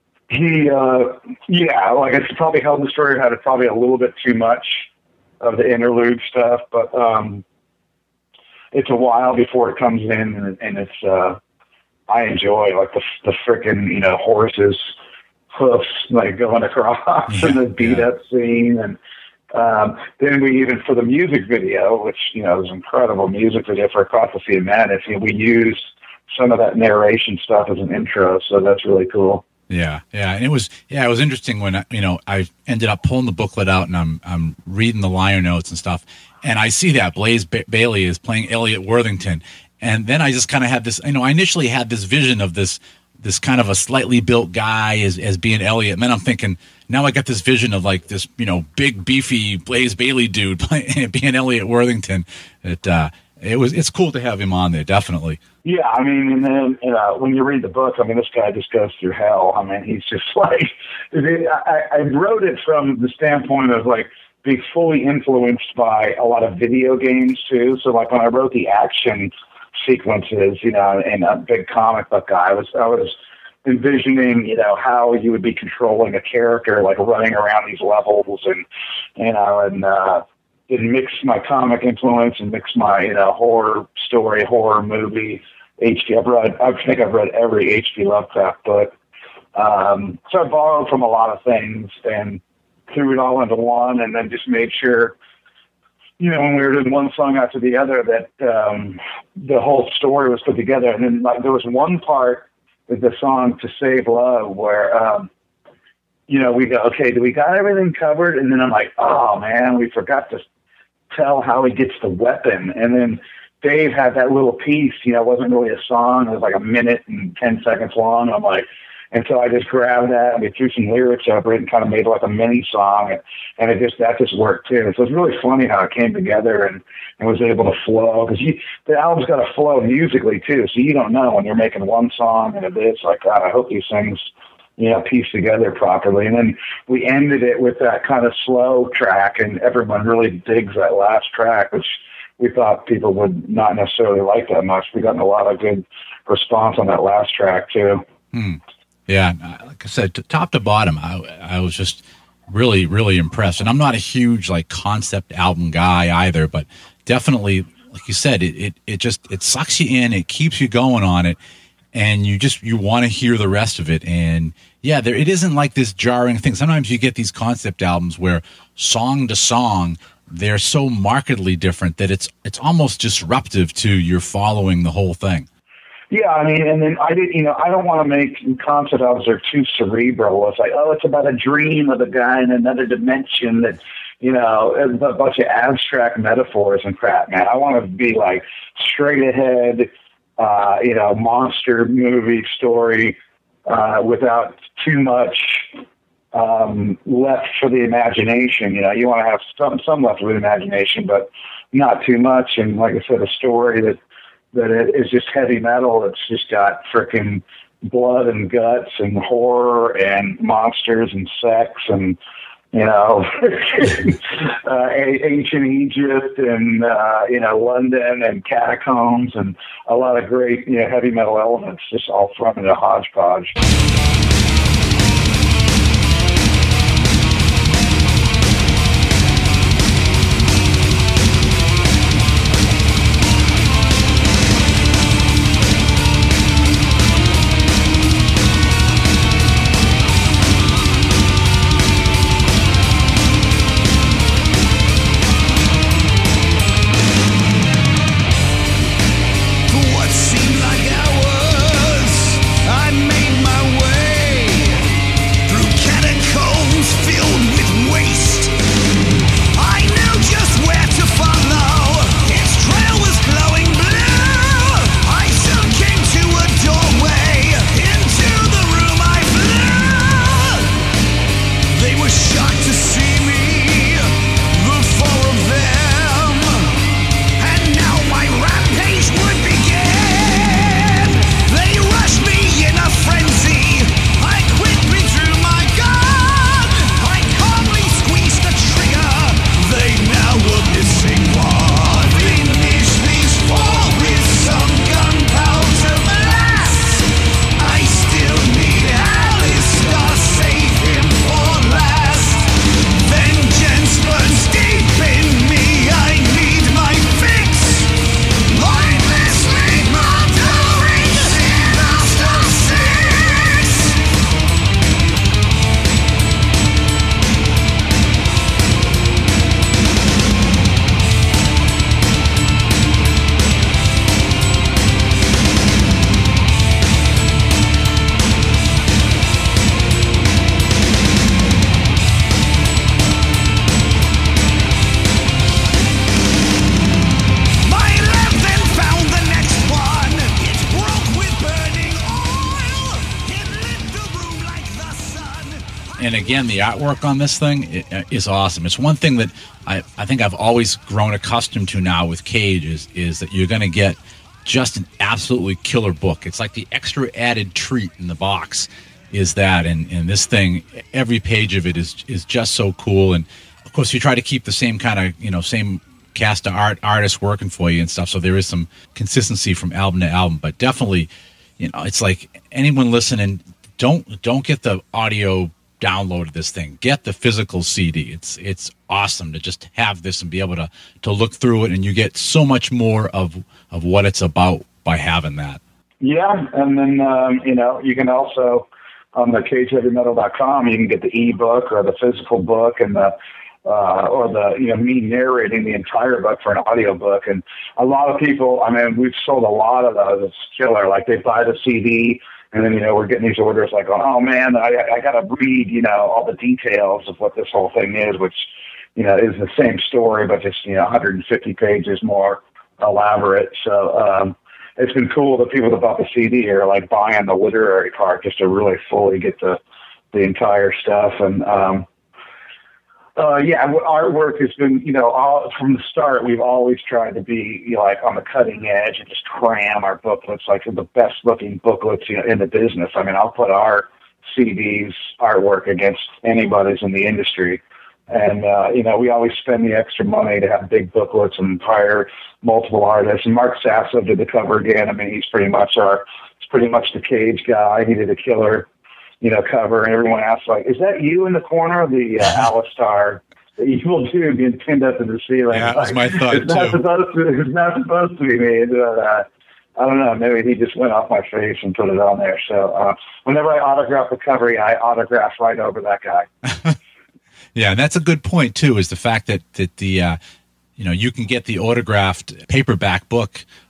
he, uh, yeah, like it's probably Hell Destroyer had probably a little bit too much of the interlude stuff, but, um, it's a while before it comes in, and, and it's, uh, I enjoy like the, the frickin', you know, horses, hoofs, like going across Yeah, and the beat yeah. up scene. And, um, then we even, for the music video, which, you know, was incredible music video for Across the Sea of Madness, you know, we used some of that narration stuff as an intro. So that's really cool. Yeah, yeah, and it was yeah, it was interesting when I, you know, I ended up pulling the booklet out and I'm I'm reading the liner notes and stuff, and I see that Blaze ba- Bailey is playing Elliot Worthington, and then I just kind of had this, you know, I initially had this vision of this this kind of a slightly built guy as as being Elliot, and then I'm thinking now I got this vision of like this, you know, big beefy Blaze Bailey dude playing, being Elliot Worthington. It uh, it was it's cool to have him on there, definitely. Yeah, I mean, and then you know, when you read the book, I mean, this guy just goes through hell. I mean, he's just like, I, I wrote it from the standpoint of like being fully influenced by a lot of video games too. So like when I wrote the action sequences, you know, and a big comic book guy, I was, I was envisioning, you know, how you would be controlling a character, like running around these levels and, you know, and, uh, and mix my comic influence and mix my, you know, horror story, horror movie, H P. I've read, I think I've read every H P Lovecraft book. Um, so I borrowed from a lot of things and threw it all into one, and then just made sure, you know, when we were doing one song after the other, that um, the whole story was put together. And then like there was one part with the song "To Save Love" where, um, you know, we go, okay, do we got everything covered? And then I'm like, oh man, we forgot to tell how he gets the weapon. And then Dave had that little piece, you know, it wasn't really a song. It was like a minute and ten seconds long. I'm like, and so I just grabbed that and we threw some lyrics over it and kind of made like a mini song. And, and it just, that just worked too. So it's really funny how it came together and, and was able to flow, because you, the album's got to flow musically too. So you don't know when you're making one song and it's like, God, I hope these things, you know, piece together properly. And then we ended it with that kind of slow track, and everyone really digs that last track, which we thought people would not necessarily like that much. We got a lot of good response on that last track too. Hmm. Yeah, like I said, t- top to bottom, I, I was just really, really impressed. And I'm not a huge like concept album guy either, but definitely, like you said, it it, it just it sucks you in, it keeps you going on it, and you just you want to hear the rest of it. And yeah, there it isn't like this jarring thing. Sometimes you get these concept albums where song to song they're so markedly different that it's it's almost disruptive to your following the whole thing. Yeah, I mean, and then I did, you know, I don't want to make concept albums that are too cerebral. It's like, oh, it's about a dream of a guy in another dimension that, you know, a bunch of abstract metaphors and crap, man. I want to be like straight ahead, uh, you know, monster movie story uh, without too much um, left for the imagination. You know, you want to have some, some left for the imagination, but not too much. And like I said, a story that, that it is just heavy metal. It's just got frickin' blood and guts and horror and monsters and sex and, you know, uh, ancient Egypt and, uh, you know, London and catacombs and a lot of great, you know, heavy metal elements just all thrown in a hodgepodge. And again, the artwork on this thing is awesome. It's one thing that I, I think I've always grown accustomed to now with Cage is, is that you're going to get just an absolutely killer book. It's like the extra added treat in the box is that. And, and this thing, every page of it is is just so cool. And, of course, you try to keep the same kind of, you know, same cast of art artists working for you and stuff. So there is some consistency from album to album. But definitely, you know, it's like anyone listening, don't don't get the audio download of this thing. Get the physical C D. It's it's awesome to just have this and be able to to look through it, and you get so much more of of what it's about by having that. Yeah, and then um, you know you can also on the cage heavy metal dot com you can get the ebook or the physical book and the uh, or the you know me narrating the entire book for an audio book. And a lot of people, I mean, we've sold a lot of those. It's killer. Like they buy the C D. And then, you know, we're getting these orders like, oh, man, I, I got to read, you know, all the details of what this whole thing is, which, you know, is the same story, but just, you know, one hundred fifty pages more elaborate. So um, it's been cool that people that bought the C D are, like, buying the literary part just to really fully get the, the entire stuff. And, um, uh, yeah, artwork has been, you know, all from the start, we've always tried to be, you know, like on the cutting edge and just cram our booklets, like the best looking booklets, you know, in the business. I mean, I'll put our C Ds artwork against anybody's in the industry. And, uh, you know, we always spend the extra money to have big booklets and hire multiple artists. And Mark Sasso did the cover again. I mean, he's pretty much our, he's pretty much the Cage guy. He did a killer, you know, cover, and everyone asks, like, is that you in the corner of the uh, Alistar, the evil dude being pinned up in the ceiling? Yeah, that was like, my thought, it's not too. Supposed to, it's not supposed to be me. But, uh, I don't know, maybe he just went off my face and put it on there. So uh, whenever I autograph the cover, I autograph right over that guy. Yeah, and that's a good point, too, is the fact that, that the, uh, you know, you can get the autographed paperback book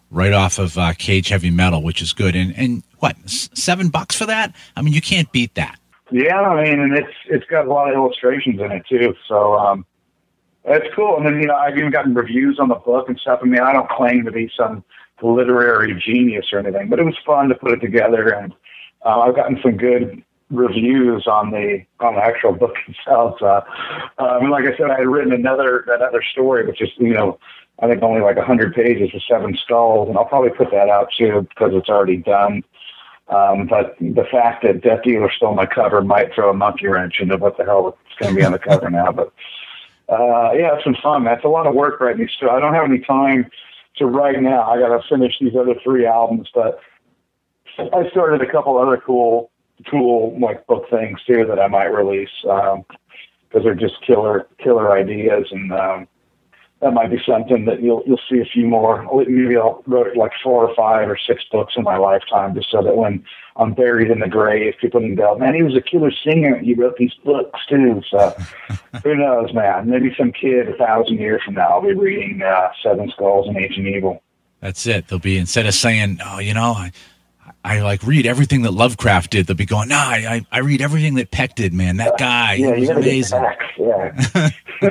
right off of uh, Cage Heavy Metal, which is good. And and what, s- seven bucks for that? I mean, you can't beat that. Yeah, I mean, and it's it's got a lot of illustrations in it too, so um, it's cool. And then you know, I've even gotten reviews on the book and stuff. I mean, I don't claim to be some literary genius or anything, but it was fun to put it together, and uh, I've gotten some good reviews on the on the actual book itself. Uh, um, and like I said, I had written another that other story, which is you know, I think only like a hundred pages with Seven Skulls, and I'll probably put that out too because it's already done. Um, but the fact that Death Dealer stole my cover might throw a monkey wrench into what the hell is going to be on the cover now. But uh, yeah, it's been fun. That's a lot of work writing these. So I don't have any time to write now. I got to finish these other three albums, but I started a couple other cool, cool like book things too that I might release because um, they're just killer, killer ideas, and um, that might be something that you'll you'll see a few more. Maybe I'll write like four or five or six books in my lifetime, just so that when I'm buried in the grave, people can go, "Man, he was a killer singer. He wrote these books too." So who knows, man? Maybe some kid a thousand years from now will be reading uh, Seven Skulls and Ancient Evil. That's it. They'll be, instead of saying, "Oh, you know, I, I like read everything that Lovecraft did," they'll be going, "No, I I, I read everything that Peck did. Man, that guy, yeah, he was amazing." Yeah.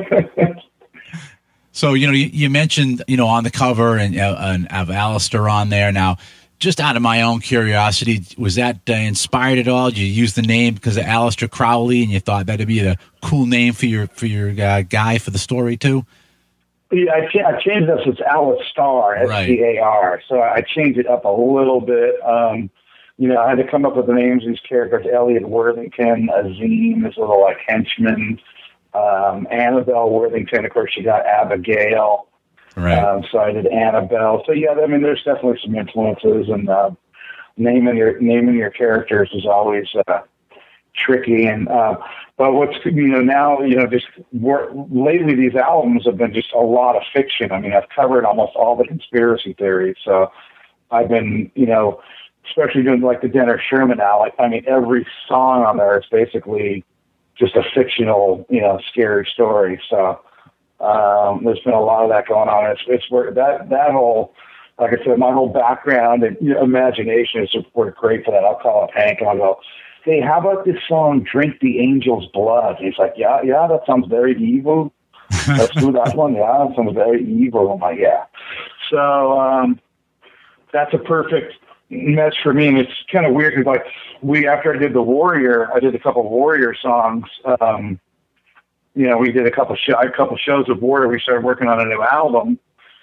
So, you know, you, you mentioned, you know, on the cover and, uh, and have Alistair on there. Now, just out of my own curiosity, was that uh, inspired at all? Did you use the name because of Alistair Crowley, and you thought that'd be a cool name for your for your uh, guy for the story too? Yeah, I, ch- I changed this. It's Alistar, S T A R. So I changed it up a little bit. Um, you know, I had to come up with the names of these characters: Elliot Worthington, Azim, his little like henchman. Um, Annabelle Worthington, of course, she got Abigail. Right. Um, so I did Annabelle. So yeah, I mean, there's definitely some influences, and uh, naming your naming your characters is always uh, tricky. And uh, but what's you know now you know just work, lately these albums have been just a lot of fiction. I mean, I've covered almost all the conspiracy theories. So I've been you know, especially doing like the Denner Sherman now. Like I mean, every song on there is basically just a fictional, you know, scary story. So um, there's been a lot of that going on. It's it's where that that whole, like I said, my whole background and you know, imagination is worked great for that. I'll call up Hank and I'll go, "Hey, how about this song, Drink the Angel's Blood?" And he's like, "Yeah, yeah, that sounds very evil. Let's do that one. Yeah, that sounds very evil." I'm like, "Yeah." So um, that's a perfect match for me, and it's kind of weird because like we after I did the Warrior, I did a couple of Warrior songs. Um, you know, we did a couple sh- a couple shows of Warrior. We started working on a new album,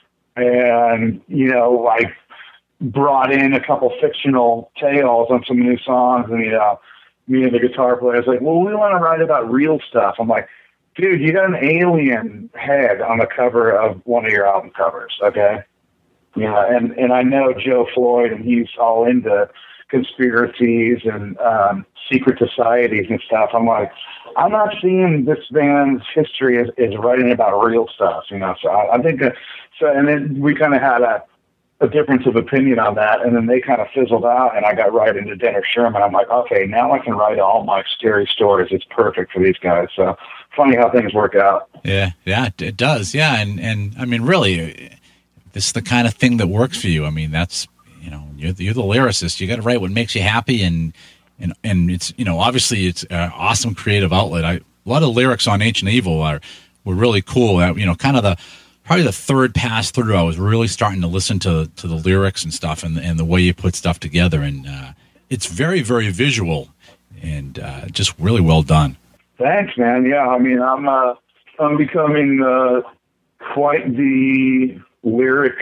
and you know, I brought in a couple fictional tales on some new songs, and you know, me and the guitar player was like, "Well, we want to write about real stuff." I'm like, "Dude, you got an alien head on the cover of one of your album covers, okay?" Yeah, and, and I know Joe Floyd, and he's all into conspiracies and um, secret societies and stuff. I'm like, I'm not seeing this band's history as, as writing about real stuff, you know. So I, I think that, so, and then we kind of had a, a difference of opinion on that, and then they kind of fizzled out, and I got right into Denner Sherman. I'm like, okay, now I can write all my scary stories. It's perfect for these guys. So funny how things work out. Yeah, yeah, it does. Yeah, and and I mean, really. This is the kind of thing that works for you. I mean, that's, you know, you're the, you're the lyricist. You got to write what makes you happy, and and and it's, you know, obviously it's an awesome creative outlet. I, a lot of lyrics on Ancient Evil are were really cool. Uh, you know, kind of the probably the third pass through, I was really starting to listen to to the lyrics and stuff, and and the way you put stuff together, and uh, it's very very visual and uh, just really well done. Thanks, man. Yeah, I mean, I'm uh, I'm becoming uh, quite the lyric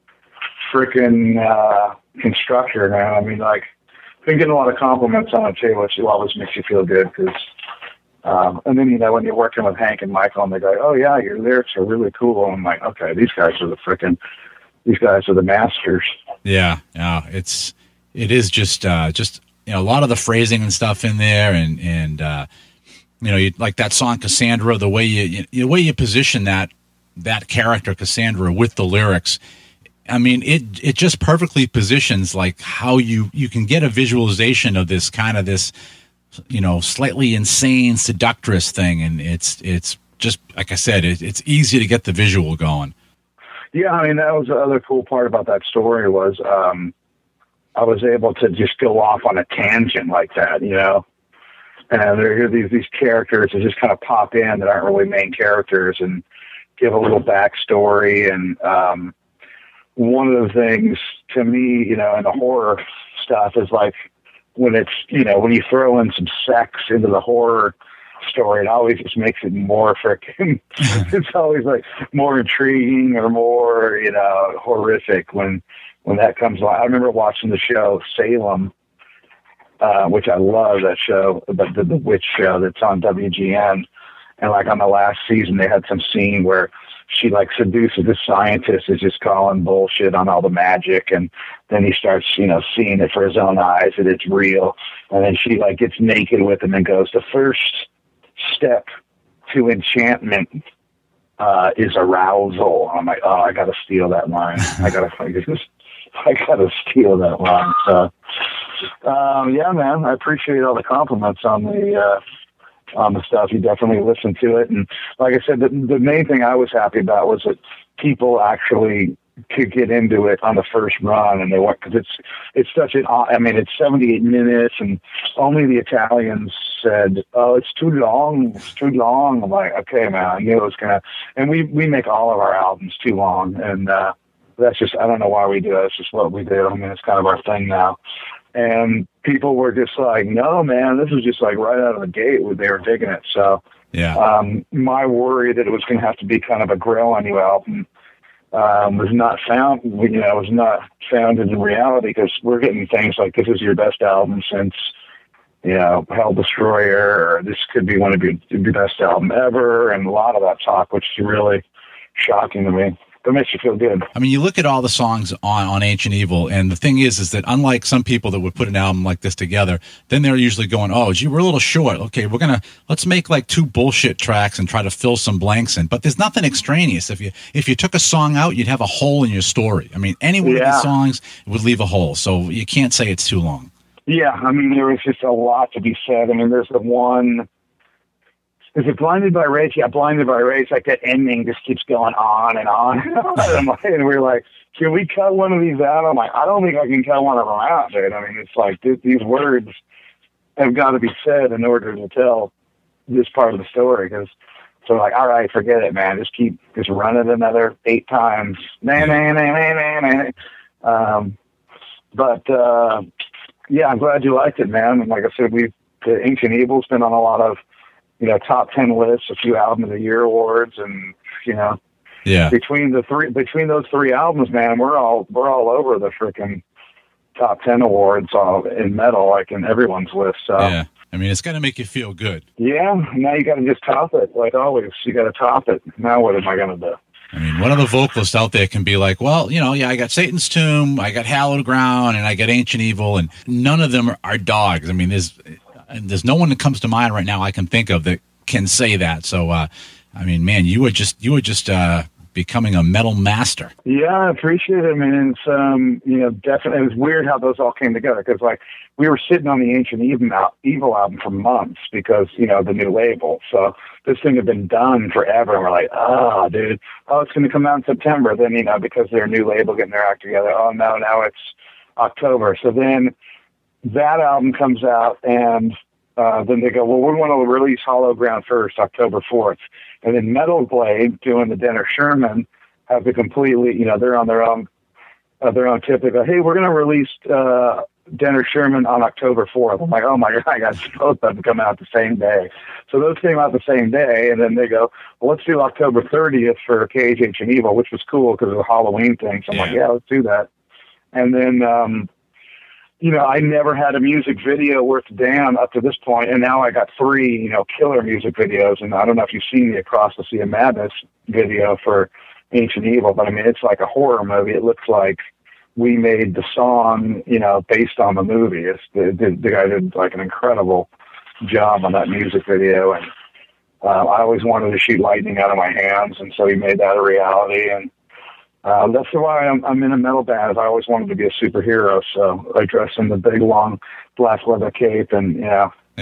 frickin' uh, constructor now. I mean, like, I've been getting a lot of compliments on it too, which always makes you feel good. Cause, um, and then, you know, when you're working with Hank and Michael and they go, "Oh yeah, your lyrics are really cool." And I'm like, okay, these guys are the frickin', these guys are the masters. Yeah. Yeah. It's, it is just, uh, just, you know, a lot of the phrasing and stuff in there, and, and, uh, you know, you, like that song Cassandra, the way you, you, the way you position that, that character Cassandra with the lyrics, I mean, it it just perfectly positions like how you you can get a visualization of this kind of this, you know, slightly insane seductress thing, and it's it's just like I said, it, it's easy to get the visual going. Yeah, I mean, that was the other cool part about that story was um, I was able to just go off on a tangent like that, you know. And there are these these characters that just kind of pop in that aren't really main characters and give a little backstory. And um, one of the things to me, you know, in the horror stuff is like when it's, you know, when you throw in some sex into the horror story, it always just makes it more freaking, it's always like more intriguing or more, you know, horrific when, when that comes along. I remember watching the show Salem, uh, which I love that show, but the, the witch show that's on W G N. And like on the last season, they had some scene where she like seduces this scientist is just calling bullshit on all the magic. And then he starts, you know, seeing it for his own eyes that it's real. And then she like gets naked with him and goes, the first step to enchantment uh, is arousal. I'm like, oh, I got to steal that line. I got to, I got to steal that line. So, um, yeah, man, I appreciate all the compliments on the, uh, on the stuff. You definitely listen to it. And like I said, the, the main thing I was happy about was that people actually could get into it on the first run, and they went, cause it's, it's such an, I mean, it's seventy-eight minutes and only the Italians said, oh, it's too long. It's too long. I'm like, okay, man, I knew it was going to, and we, we make all of our albums too long. And, uh, that's just, I don't know why we do it. It's just what we do. I mean, it's kind of our thing now. And people were just like, no, man, this is just like right out of the gate. They were digging it. So, yeah. um, my worry that it was going to have to be kind of a grill on you album um, was not found, you know, was not founded in reality, because we're getting things like, this is your best album since, you know, Hell Destroyer, or this could be one of your, your best album ever. And a lot of that talk, which is really shocking to me. That makes you feel good. I mean, you look at all the songs on, on Ancient Evil, and the thing is, is that unlike some people that would put an album like this together, then they're usually going, oh, gee, we're a little short. Okay, we're going to, let's make like two bullshit tracks and try to fill some blanks in. But there's nothing extraneous. If you if you took a song out, you'd have a hole in your story. I mean, any one yeah. of these songs would leave a hole. So you can't say it's too long. Yeah, I mean, there was just a lot to be said. I mean, there's the one... Is it Blinded by Rage? Yeah, Blinded by Rage. Like that ending just keeps going on and on. and, like, and we're like, can we cut one of these out? I'm like, I don't think I can cut one of them out, dude. I mean, it's like th- these words have got to be said in order to tell this part of the story. Because so like, all right, forget it, man. Just keep just run it another eight times. Nah, nah, nah, nah, nah, nah. Um, but uh, yeah, I'm glad you liked it, man. And like I said, we've the Ancient Evil's been on a lot of, you know, top ten lists, a few album of the year awards, and you know, yeah, between the three, between those three albums, man, we're all we're all over the freaking top ten awards all in metal, like in everyone's list. So yeah, I mean, it's got to make you feel good. Yeah, now you got to just top it, like always. You got to top it. Now what am I going to do? I mean, one of the vocalists out there can be like, well, you know, yeah, I got Satan's Tomb, I got Hallowed Ground, and I got Ancient Evil, and none of them are, are dogs. I mean, there's. And there's no one that comes to mind right now I can think of that can say that. So, uh, I mean, man, you were just you were just uh, becoming a metal master. Yeah, I appreciate it. I mean, it's um, you know, definitely. It was weird how those all came together, because like we were sitting on the Ancient Evil, Evil album for months because you know the new label. So this thing had been done forever, and we're like, oh, dude, oh, it's going to come out in September. Then you know, because their new label getting their act together. Oh no, now it's October. So then that album comes out, and uh, then they go, well, we want to release Hollow Ground first, October fourth. And then Metal Blade, doing the Denner Sherman, have to completely, you know, they're on their own, uh, their own tip. They go, hey, we're going to release uh, Denner Sherman on October fourth. I'm like, oh my God, I got both of them come out the same day. So those came out the same day, and then they go, well, let's do October thirtieth for Cage Ancient Evil, which was cool because it was a Halloween thing. So I'm yeah. like, yeah, let's do that. And then, um, you know, I never had a music video worth a damn up to this point, and now I got three, you know, killer music videos. And I don't know if you've seen the Across the Sea of Madness video for Ancient Evil, but I mean, it's like a horror movie. It looks like we made the song, you know, based on the movie. It's the, the, the guy did like an incredible job on that music video, and uh, I always wanted to shoot lightning out of my hands, and so he made that a reality. And Uh, that's why I'm, I'm in a metal band. I always wanted to be a superhero, so I dress in the big, long, black leather cape, and you know, yeah,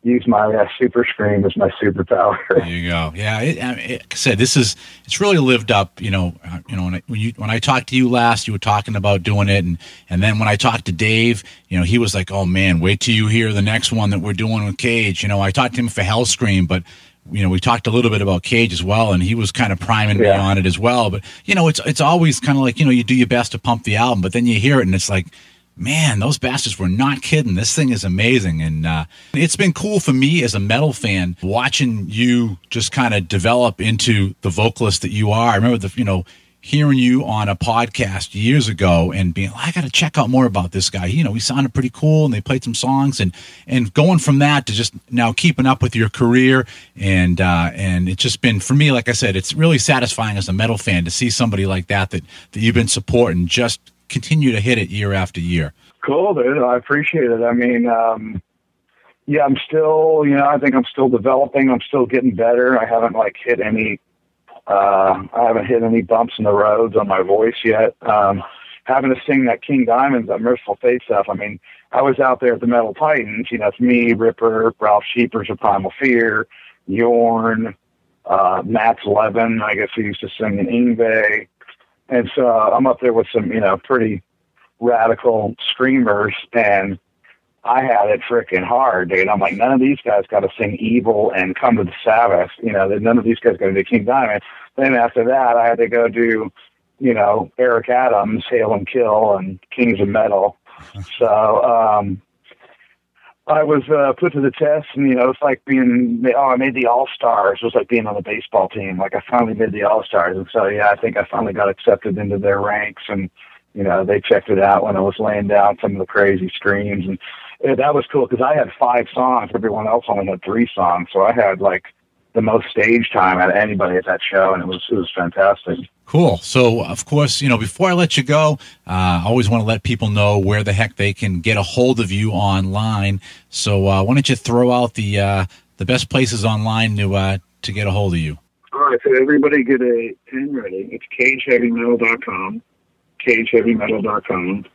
use my uh, super scream as my superpower. There you go. Yeah, it, I mean, it, like I said, this is it's really lived up. You know, uh, you know when I, when you when I talked to you last, you were talking about doing it, and and then when I talked to Dave, you know, he was like, "Oh man, wait till you hear the next one that we're doing with Cage." You know, I talked to him for Hellscream, but you know, we talked a little bit about Cage as well, and he was kind of priming yeah. me on it as well. But you know, it's it's always kind of like, you know, you do your best to pump the album, but then you hear it and it's like, man, those bastards were not kidding. This thing is amazing. And uh, it's been cool for me as a metal fan watching you just kind of develop into the vocalist that you are. I remember, the you know, hearing you on a podcast years ago and being like, I got to check out more about this guy. You know, he sounded pretty cool and they played some songs. And, and going from that to just now keeping up with your career. And, uh, and it's just been, for me, like I said, it's really satisfying as a metal fan to see somebody like that, that, that you've been supporting just continue to hit it year after year. Cool, dude. I appreciate it. I mean, um, yeah, I'm still, you know, I think I'm still developing. I'm still getting better. I haven't like hit any, uh, I haven't hit any bumps in the roads on my voice yet. Um, having to sing that King Diamond, that Merciful Fate stuff. I mean, I was out there at the Metal Titans, you know, it's me, Ripper, Ralph Sheepers of Primal Fear, Yorn, uh, Matt Levin, I guess he used to sing in Ingve. And so I'm up there with some, you know, pretty radical screamers, and I had it freaking hard, dude. I'm like, none of these guys got to sing Evil and Come to the Sabbath. You know, none of these guys got to do King Diamond. Then after that, I had to go do, you know, Eric Adams, Hail and Kill, and Kings of Metal. So um, I was uh, put to the test, and, you know, it's like being, oh, I made the All-Stars. It was like being on the baseball team. Like, I finally made the All-Stars. And so, yeah, I think I finally got accepted into their ranks. And, you know, they checked it out when I was laying down some of the crazy screams. And yeah, that was cool because I had five songs. Everyone else only had three songs. So I had, like, the most stage time out of anybody at that show, and it was it was fantastic. Cool. So, of course, you know, before I let you go, uh, I always want to let people know where the heck they can get a hold of you online. So, uh, why don't you throw out the uh, the best places online to uh, to get a hold of you? All right, so everybody get a pen ready. It's cage heavy metal dot com, cage heavy metal dot com,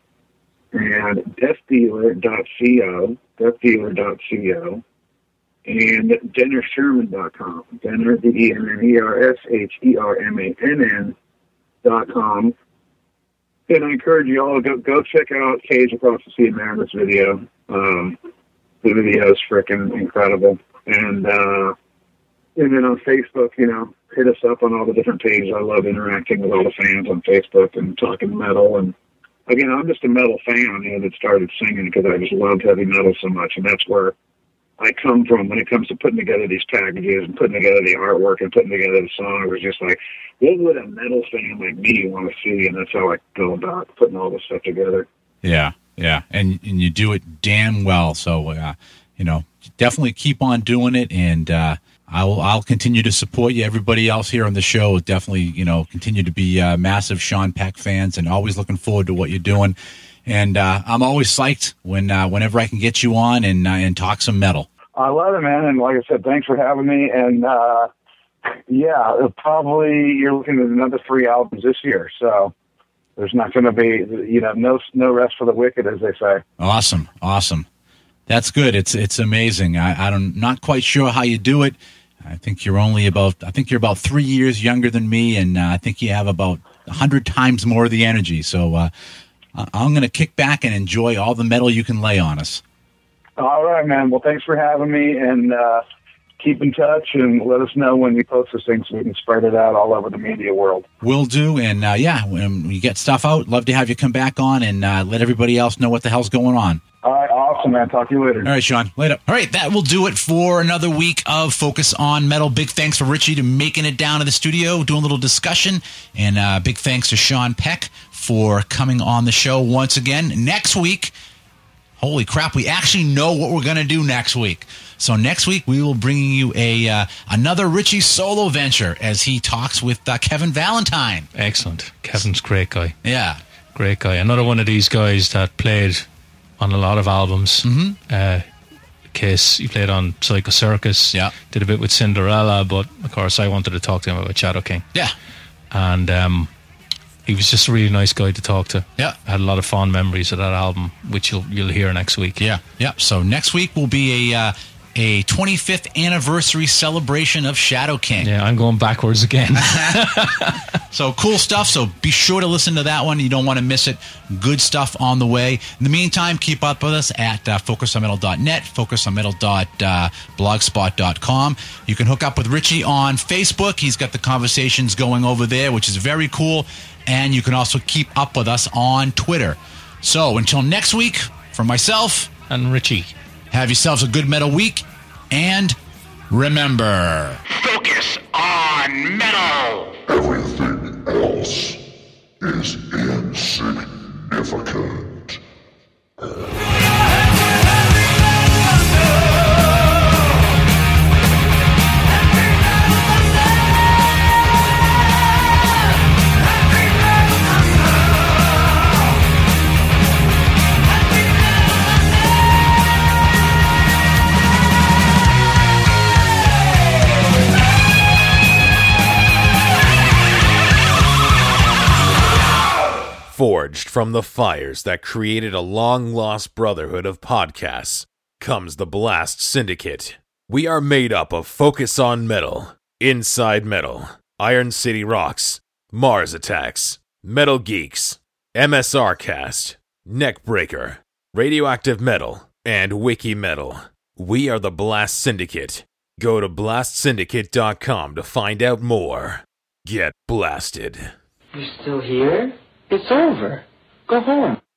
and death dealer dot co, death dealer dot co. And Denner Sherman dot com. Denner, D E N N E R S H E R M A N N dot com. And I encourage you all to go, go check out Cage Across the Sea of Madness video. Um, the video is freaking incredible. And, uh, and then on Facebook, you know, hit us up on all the different pages. I love interacting with all the fans on Facebook and talking metal. And again, I'm just a metal fan, you know, that started singing because I just loved heavy metal so much. And that's where I come from when it comes to putting together these packages and putting together the artwork and putting together the song. It was just like, what would a metal fan like me want to see? And that's how I go about putting all this stuff together. Yeah, yeah, and and you do it damn well. So, uh, you know, definitely keep on doing it, and uh, I'll I'll continue to support you. Everybody else here on the show will definitely, you know, continue to be uh, massive Sean Peck fans, and always looking forward to what you're doing. And uh, I'm always psyched when uh, whenever I can get you on and uh, and talk some metal. I love it, man. And like I said, thanks for having me. And uh, yeah, it'll probably you're looking at another three albums this year. So there's not going to be, you know, no no rest for the wicked, as they say. Awesome, awesome. That's good. It's it's amazing. I, I'm not quite sure how you do it. I think you're only about I think you're about three years younger than me, and uh, I think you have about a hundred times more of the energy. So. Uh, I'm going to kick back and enjoy all the metal you can lay on us. All right, man. Well, thanks for having me, and uh, keep in touch and let us know when you post this thing so we can spread it out all over the media world. Will do. And, uh, yeah, when you get stuff out, love to have you come back on and uh, let everybody else know what the hell's going on. All right, awesome, man. Talk to you later. All right, Sean. Later. All right, that will do it for another week of Focus on Metal. Big thanks for Richie to making it down to the studio, doing a little discussion, and uh, big thanks to Sean Peck for coming on the show once again. Next week, holy crap, we actually know what we're going to do next week. So next week, we will bring you a uh, another Richie solo venture as he talks with uh, Kevin Valentine. Excellent. Kevin's a great guy. Yeah. Great guy. Another one of these guys that played on a lot of albums. Mm-hmm. Uh, Kiss, he played on Psycho Circus. Yeah. Did a bit with Cinderella, but of course I wanted to talk to him about Shadow King. Yeah. And um, he was just a really nice guy to talk to. Yeah. I had a lot of fond memories of that album, which you'll you'll hear next week. Yeah. Yeah. So next week will be a uh, a twenty-fifth anniversary celebration of Shadow King. Yeah, I'm going backwards again. So cool stuff. So be sure to listen to that one. You don't want to miss it. Good stuff on the way. In the meantime, keep up with us at uh, focus on metal dot net, focus on metal dot blogspot dot com. You can hook up with Richie on Facebook. He's got the conversations going over there, which is very cool. And you can also keep up with us on Twitter. So until next week, from myself and Richie, have yourselves a good metal week. And remember, focus on metal. Everything else is insignificant. Forged from the fires that created a long-lost brotherhood of podcasts comes the Blast Syndicate. We are made up of Focus on Metal, Inside Metal, Iron City Rocks, Mars Attacks, Metal Geeks, M S R Cast, Neckbreaker, Radioactive Metal, and Wiki Metal. We are the Blast Syndicate. Go to blast syndicate dot com to find out more. Get blasted. You're still here? It's over. Go home.